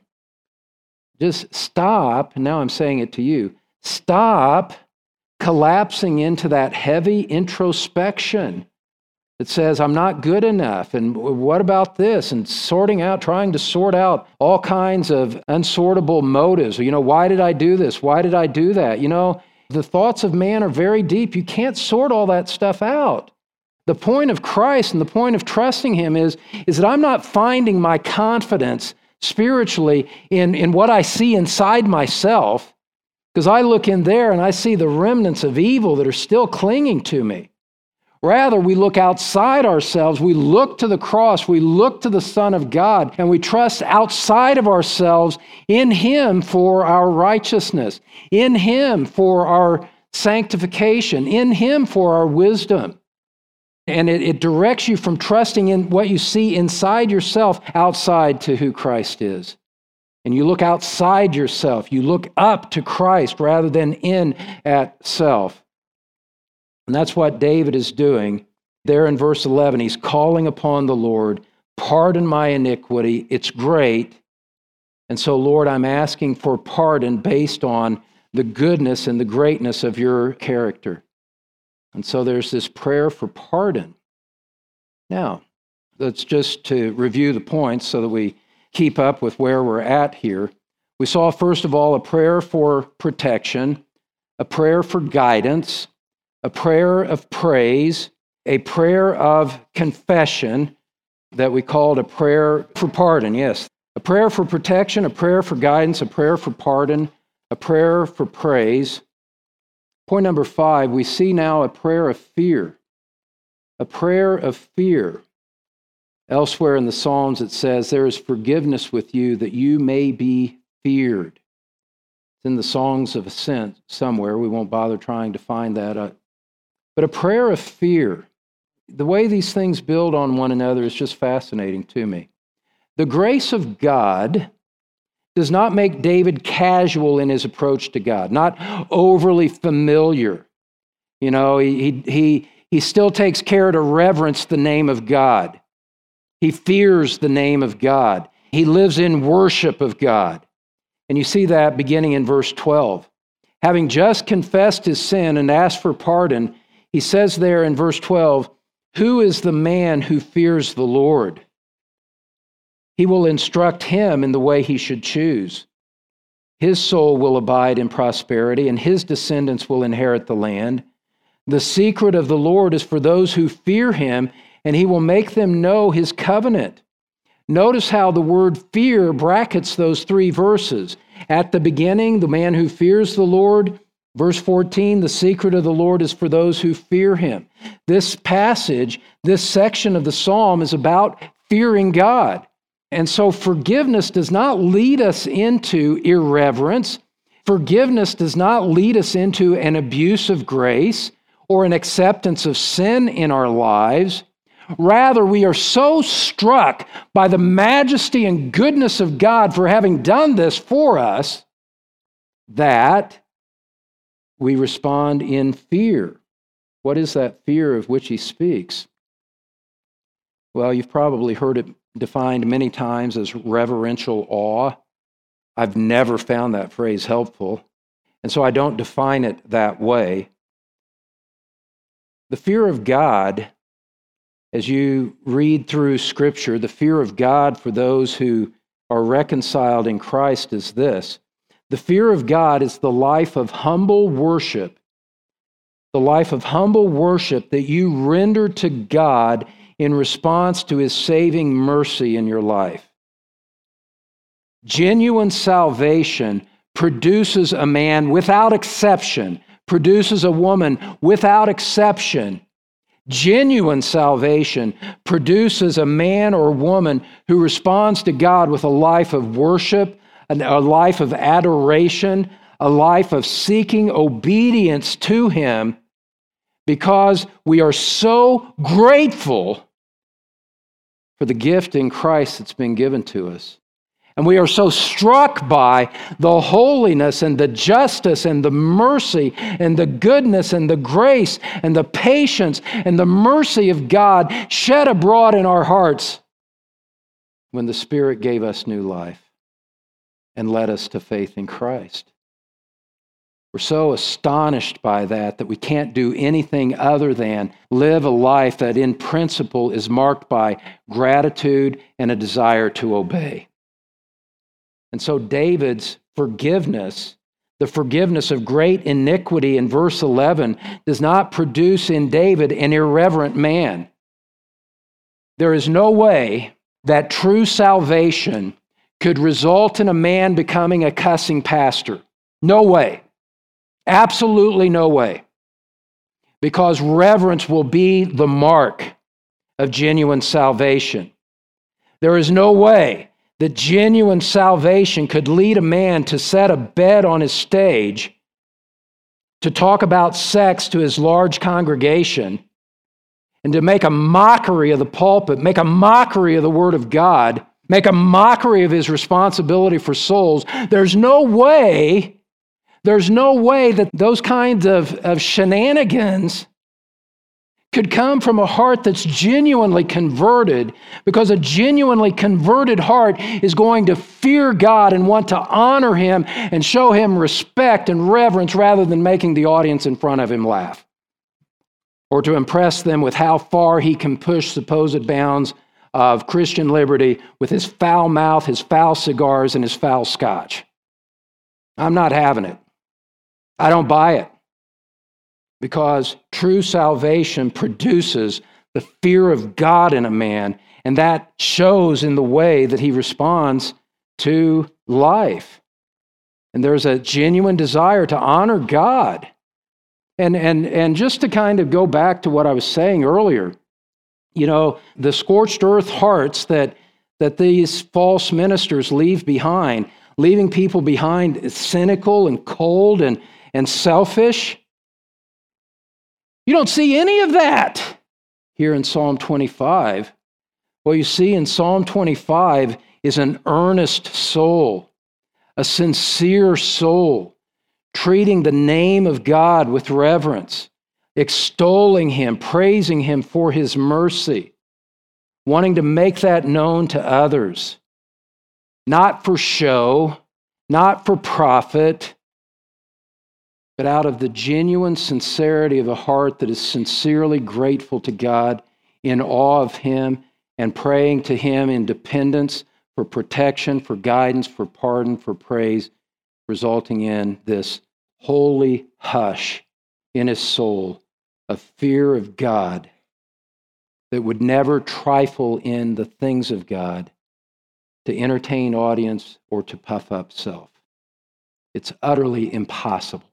Just stop, and now I'm saying it to you, stop collapsing into that heavy introspection that says, I'm not good enough, and what about this? And trying to sort out all kinds of unsortable motives. Why did I do this? Why did I do that? The thoughts of man are very deep. You can't sort all that stuff out. The point of Christ and the point of trusting Him is that I'm not finding my confidence spiritually in what I see inside myself, because I look in there and I see the remnants of evil that are still clinging to me. Rather, we look outside ourselves, we look to the cross, we look to the Son of God, and we trust outside of ourselves in Him for our righteousness, in Him for our sanctification, in Him for our wisdom. And it directs you from trusting in what you see inside yourself outside to who Christ is. And you look outside yourself, you look up to Christ rather than in at self. And that's what David is doing there in verse 11. He's calling upon the Lord, pardon my iniquity, it's great. And so, Lord, I'm asking for pardon based on the goodness and the greatness of your character. And so there's this prayer for pardon. Now, let's just to review the points so that we keep up with where we're at here. We saw, first of all, a prayer for protection, a prayer for guidance, a prayer of praise, a prayer of confession that we called a prayer for pardon, yes. A prayer for protection, a prayer for guidance, a prayer for pardon, a prayer for praise. Point number 5, we see now a prayer of fear. A prayer of fear. Elsewhere in the Psalms it says, there is forgiveness with you that you may be feared. It's in the Songs of Ascent somewhere. We won't bother trying to find that. But a prayer of fear, the way these things build on one another is just fascinating to me. The grace of God does not make David casual in his approach to God, not overly familiar. He still takes care to reverence the name of God. He fears the name of God. He lives in worship of God. And you see that beginning in verse 12. Having just confessed his sin and asked for pardon, he says there in verse 12, who is the man who fears the Lord? He will instruct him in the way he should choose. His soul will abide in prosperity, and his descendants will inherit the land. The secret of the Lord is for those who fear him, and he will make them know his covenant. Notice how the word fear brackets those 3 verses. At the beginning, the man who fears the Lord. Verse 14, the secret of the Lord is for those who fear him. This passage, this section of the psalm is about fearing God. And so forgiveness does not lead us into irreverence. Forgiveness does not lead us into an abuse of grace or an acceptance of sin in our lives. Rather, we are so struck by the majesty and goodness of God for having done this for us that we respond in fear. What is that fear of which he speaks? Well, you've probably heard it defined many times as reverential awe. I've never found that phrase helpful, and so I don't define it that way. The fear of God, as you read through Scripture, the fear of God for those who are reconciled in Christ is this. The fear of God is the life of humble worship, the life of humble worship that you render to God in response to his saving mercy in your life. Genuine salvation produces a man without exception, produces a woman without exception. Genuine salvation produces a man or woman who responds to God with a life of worship, a life of adoration, a life of seeking obedience to him, because we are so grateful for the gift in Christ that's been given to us. And we are so struck by the holiness and the justice and the mercy and the goodness and the grace and the patience and the mercy of God shed abroad in our hearts when the Spirit gave us new life and led us to faith in Christ. We're so astonished by that we can't do anything other than live a life that in principle is marked by gratitude and a desire to obey. And so David's forgiveness, the forgiveness of great iniquity in verse 11, does not produce in David an irreverent man. There is no way that true salvation could result in a man becoming a cussing pastor. No way. Absolutely no way. Because reverence will be the mark of genuine salvation. There is no way that genuine salvation could lead a man to set a bed on his stage, to talk about sex to his large congregation, and to make a mockery of the pulpit, make a mockery of the Word of God, make a mockery of his responsibility for souls. There's no way that those kinds of shenanigans could come from a heart that's genuinely converted, because a genuinely converted heart is going to fear God and want to honor Him and show Him respect and reverence rather than making the audience in front of Him laugh or to impress them with how far He can push supposed bounds of Christian liberty with His foul mouth, His foul cigars, and His foul scotch. I'm not having it. I don't buy it. Because true salvation produces the fear of God in a man, and that shows in the way that he responds to life. And there's a genuine desire to honor God. And just to kind of go back to what I was saying earlier, you know, the scorched earth hearts that these false ministers leave behind, leaving people behind cynical and cold and selfish. You don't see any of that here in Psalm 25. What you see in Psalm 25 is an earnest soul, a sincere soul, treating the name of God with reverence, extolling Him, praising Him for His mercy, wanting to make that known to others, not for show, not for profit, but out of the genuine sincerity of a heart that is sincerely grateful to God, in awe of Him, and praying to Him in dependence for protection, for guidance, for pardon, for praise, resulting in this holy hush in his soul of fear of God that would never trifle in the things of God to entertain audience or to puff up self. It's utterly impossible.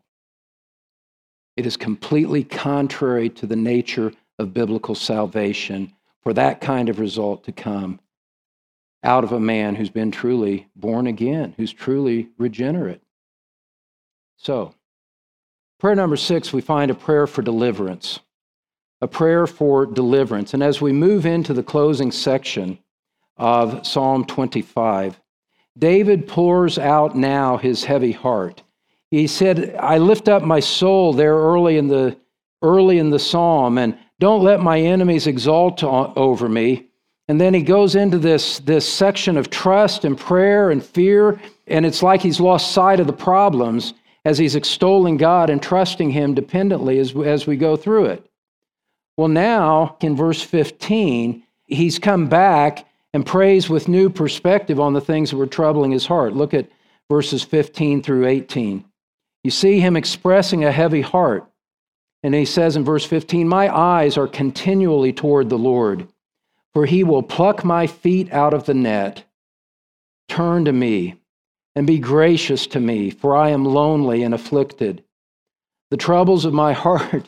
It is completely contrary to the nature of biblical salvation for that kind of result to come out of a man who's been truly born again, who's truly regenerate. So, prayer number 6, we find a prayer for deliverance. A prayer for deliverance. And as we move into the closing section of Psalm 25, David pours out now his heavy heart. He said, I lift up my soul there early in the psalm, and don't let my enemies exalt over me. And then he goes into this section of trust and prayer and fear, and it's like he's lost sight of the problems as he's extolling God and trusting Him dependently as we go through it. Well, now, in verse 15, he's come back and prays with new perspective on the things that were troubling his heart. Look at verses 15 through 18. You see him expressing a heavy heart. And he says in verse 15, my eyes are continually toward the Lord, for He will pluck my feet out of the net. Turn to me and be gracious to me, for I am lonely and afflicted. The troubles of my heart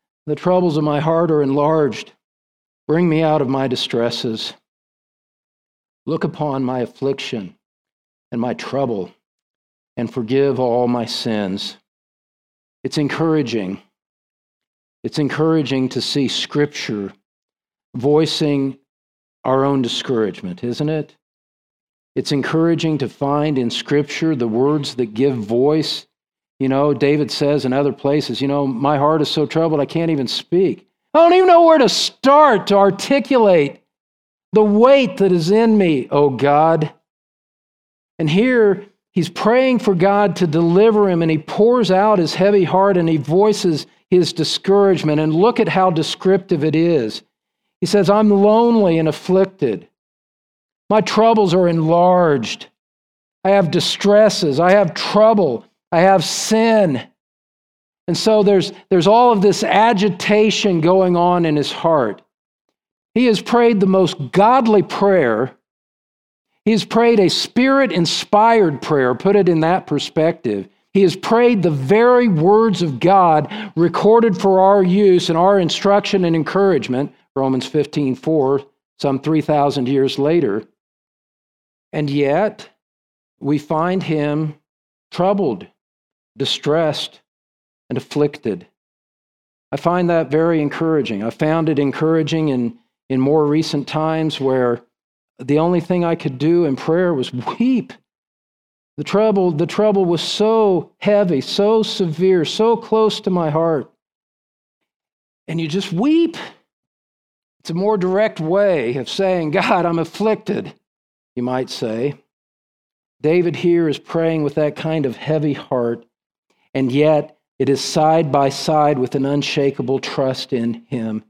are enlarged. Bring me out of my distresses. Look upon my affliction and my trouble, and forgive all my sins. It's encouraging It's encouraging to see Scripture voicing our own discouragement, isn't it? It's encouraging to find in Scripture the words that give voice. You know, David says in other places, my heart is so troubled I can't even speak. I don't even know where to start to articulate the weight that is in me, oh God. And here, he's praying for God to deliver him, and he pours out his heavy heart and he voices his discouragement. And look at how descriptive it is. He says, I'm lonely and afflicted. My troubles are enlarged. I have distresses. I have trouble. I have sin. And so there's all of this agitation going on in his heart. He has prayed the most godly prayer. He has prayed a Spirit-inspired prayer, put it in that perspective. He has prayed the very words of God recorded for our use and our instruction and encouragement, Romans 15:4, some 3,000 years later. And yet, we find him troubled, distressed, and afflicted. I find that very encouraging. I found it encouraging in more recent times where the only thing I could do in prayer was weep. The trouble was so heavy, so severe, so close to my heart. And you just weep. It's a more direct way of saying, God, I'm afflicted, you might say. David here is praying with that kind of heavy heart, and yet it is side by side with an unshakable trust in him.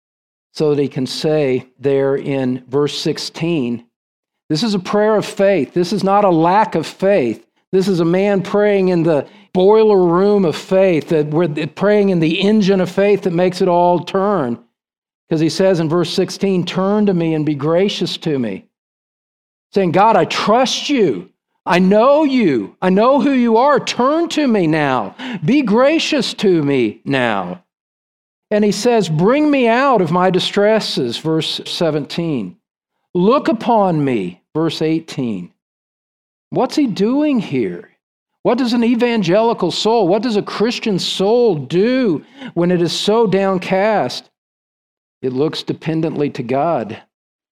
So that he can say there in verse 16, this is a prayer of faith. This is not a lack of faith. This is a man praying in the boiler room of faith, that we're praying in the engine of faith that makes it all turn. Because he says in verse 16, turn to me and be gracious to me. Saying, God, I trust you. I know you. I know who you are. Turn to me now. Be gracious to me now. And he says, bring me out of my distresses, verse 17. Look upon me, verse 18. What's he doing here? What does an evangelical soul, what does a Christian soul do when it is so downcast? It looks dependently to God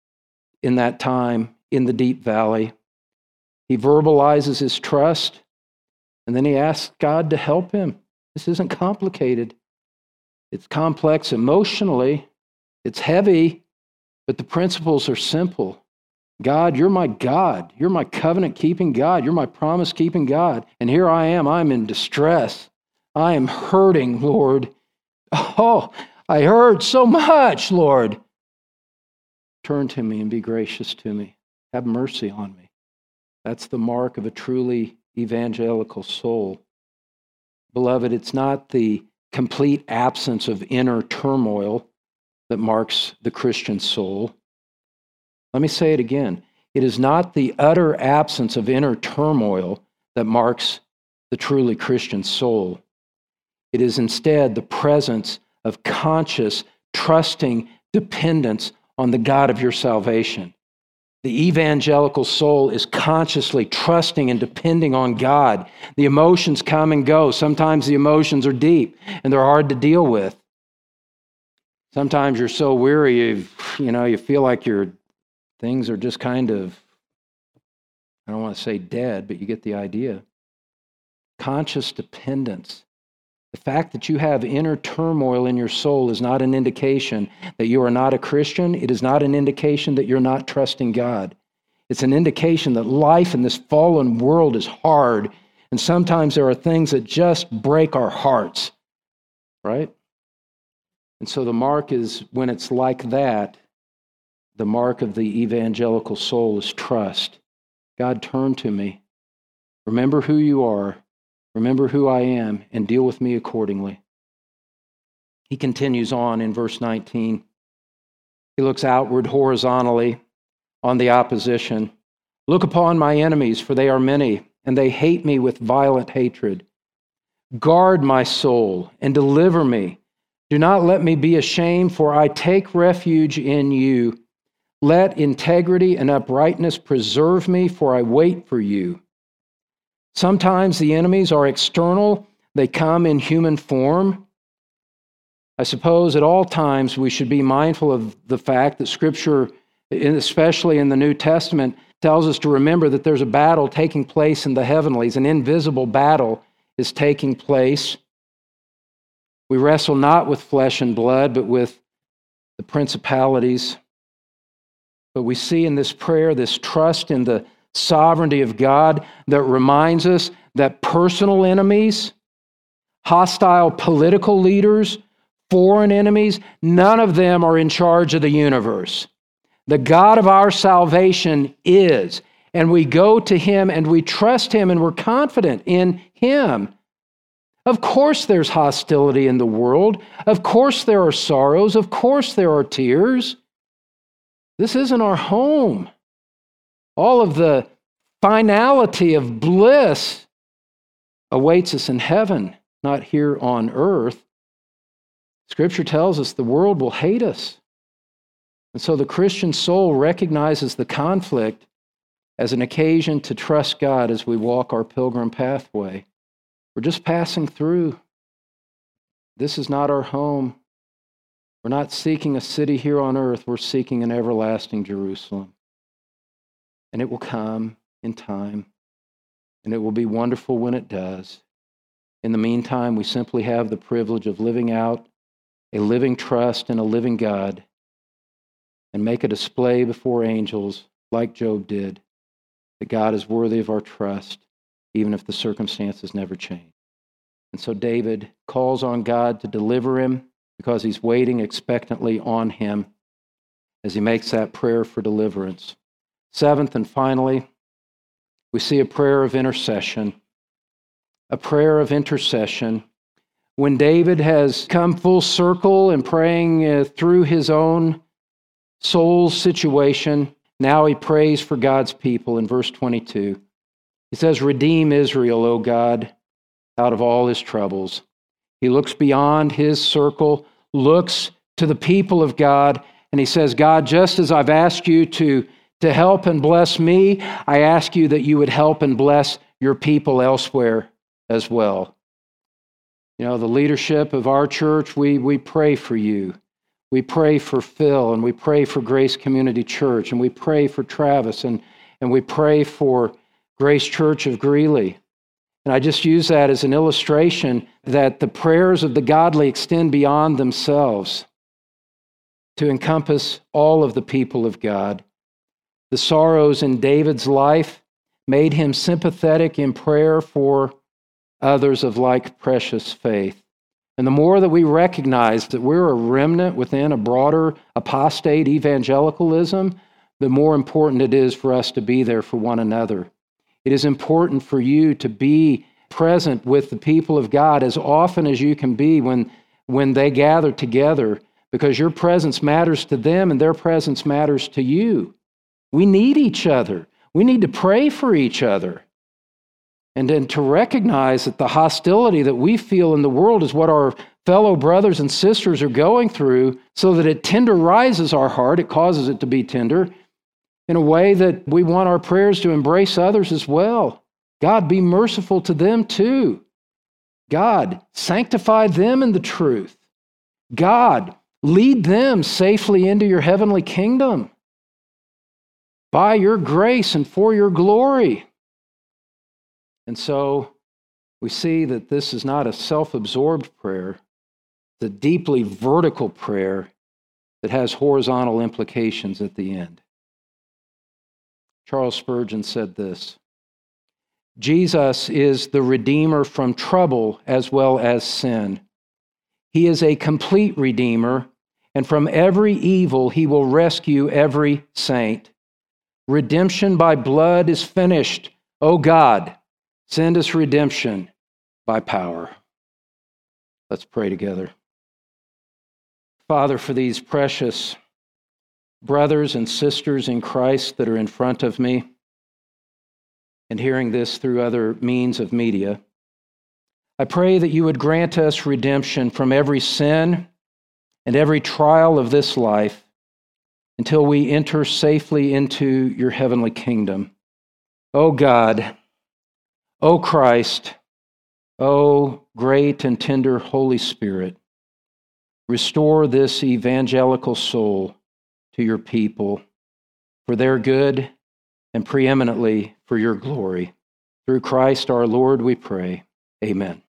in that time in the deep valley. He verbalizes his trust, and then he asks God to help him. This isn't complicated. It's complex emotionally. It's heavy, but the principles are simple. God, you're my God. You're my covenant-keeping God. You're my promise-keeping God. And here I am. I'm in distress. I am hurting, Lord. Oh, I hurt so much, Lord. Turn to me and be gracious to me. Have mercy on me. That's the mark of a truly evangelical soul. Beloved, it's not the complete absence of inner turmoil that marks the Christian soul. Let me say it again. It is not the utter absence of inner turmoil that marks the truly Christian soul. It is instead the presence of conscious, trusting dependence on the God of your salvation. The evangelical soul is consciously trusting and depending on God. The emotions come and go. Sometimes the emotions are deep and they're hard to deal with. Sometimes you're so weary, you feel like your things are just kind of, I don't want to say dead, but you get the idea. Conscious dependence. The fact that you have inner turmoil in your soul is not an indication that you are not a Christian. It is not an indication that you're not trusting God. It's an indication that life in this fallen world is hard, and sometimes there are things that just break our hearts, right? And so the mark is, when it's like that, the mark of the evangelical soul is trust. God, turn to me. Remember who you are. Remember who I am, and deal with me accordingly. He continues on in verse 19. He looks outward horizontally on the opposition. Look upon my enemies, for they are many, and they hate me with violent hatred. Guard my soul and deliver me. Do not let me be ashamed, for I take refuge in you. Let integrity and uprightness preserve me, for I wait for you. Sometimes the enemies are external. They come in human form. I suppose at all times we should be mindful of the fact that Scripture, especially in the New Testament, tells us to remember that there's a battle taking place in the heavenlies. An invisible battle is taking place. We wrestle not with flesh and blood, but with the principalities. But we see in this prayer this trust in the sovereignty of God that reminds us that personal enemies, hostile political leaders, foreign enemies, none of them are in charge of the universe. The God of our salvation is, and we go to Him and we trust Him and we're confident in Him. Of course there's hostility in the world. Of course there are sorrows. Of course there are tears. This isn't our home. All of the finality of bliss awaits us in heaven, not here on earth. Scripture tells us the world will hate us. And so the Christian soul recognizes the conflict as an occasion to trust God as we walk our pilgrim pathway. We're just passing through. This is not our home. We're not seeking a city here on earth. We're seeking an everlasting Jerusalem. And it will come in time. And it will be wonderful when it does. In the meantime, we simply have the privilege of living out a living trust in a living God and make a display before angels like Job did, that God is worthy of our trust, even if the circumstances never change. And so David calls on God to deliver him because he's waiting expectantly on him as he makes that prayer for deliverance. Seventh and finally, we see a prayer of intercession. A prayer of intercession. When David has come full circle in praying through his own soul's situation, now he prays for God's people in verse 22. He says, "Redeem Israel, O God, out of all his troubles." He looks beyond his circle, looks to the people of God, and he says, God, just as I've asked you to help and bless me, I ask you that you would help and bless your people elsewhere as well. You know, the leadership of our church, we pray for you. We pray for Phil, and we pray for Grace Community Church, and we pray for Travis, and we pray for Grace Church of Greeley. And I just use that as an illustration that the prayers of the godly extend beyond themselves to encompass all of the people of God. The sorrows in David's life made him sympathetic in prayer for others of like precious faith. And the more that we recognize that we're a remnant within a broader apostate evangelicalism, the more important it is for us to be there for one another. It is important for you to be present with the people of God as often as you can be when they gather together, because your presence matters to them and their presence matters to you. We need each other. We need to pray for each other. And then to recognize that the hostility that we feel in the world is what our fellow brothers and sisters are going through, so that it tenderizes our heart, it causes it to be tender, in a way that we want our prayers to embrace others as well. God, be merciful to them too. God, sanctify them in the truth. God, lead them safely into your heavenly kingdom by your grace and for your glory. And so we see that this is not a self-absorbed prayer. It's a deeply vertical prayer that has horizontal implications at the end. Charles Spurgeon said this: Jesus is the Redeemer from trouble as well as sin. He is a complete Redeemer, and from every evil he will rescue every saint. Redemption by blood is finished. O God, send us redemption by power. Let's pray together. Father, for these precious brothers and sisters in Christ that are in front of me, and hearing this through other means of media, I pray that you would grant us redemption from every sin and every trial of this life until we enter safely into your heavenly kingdom. O God, O Christ, O great and tender Holy Spirit, Restore this evangelical soul to your people for their good and preeminently for your glory. Through Christ our Lord we pray. Amen.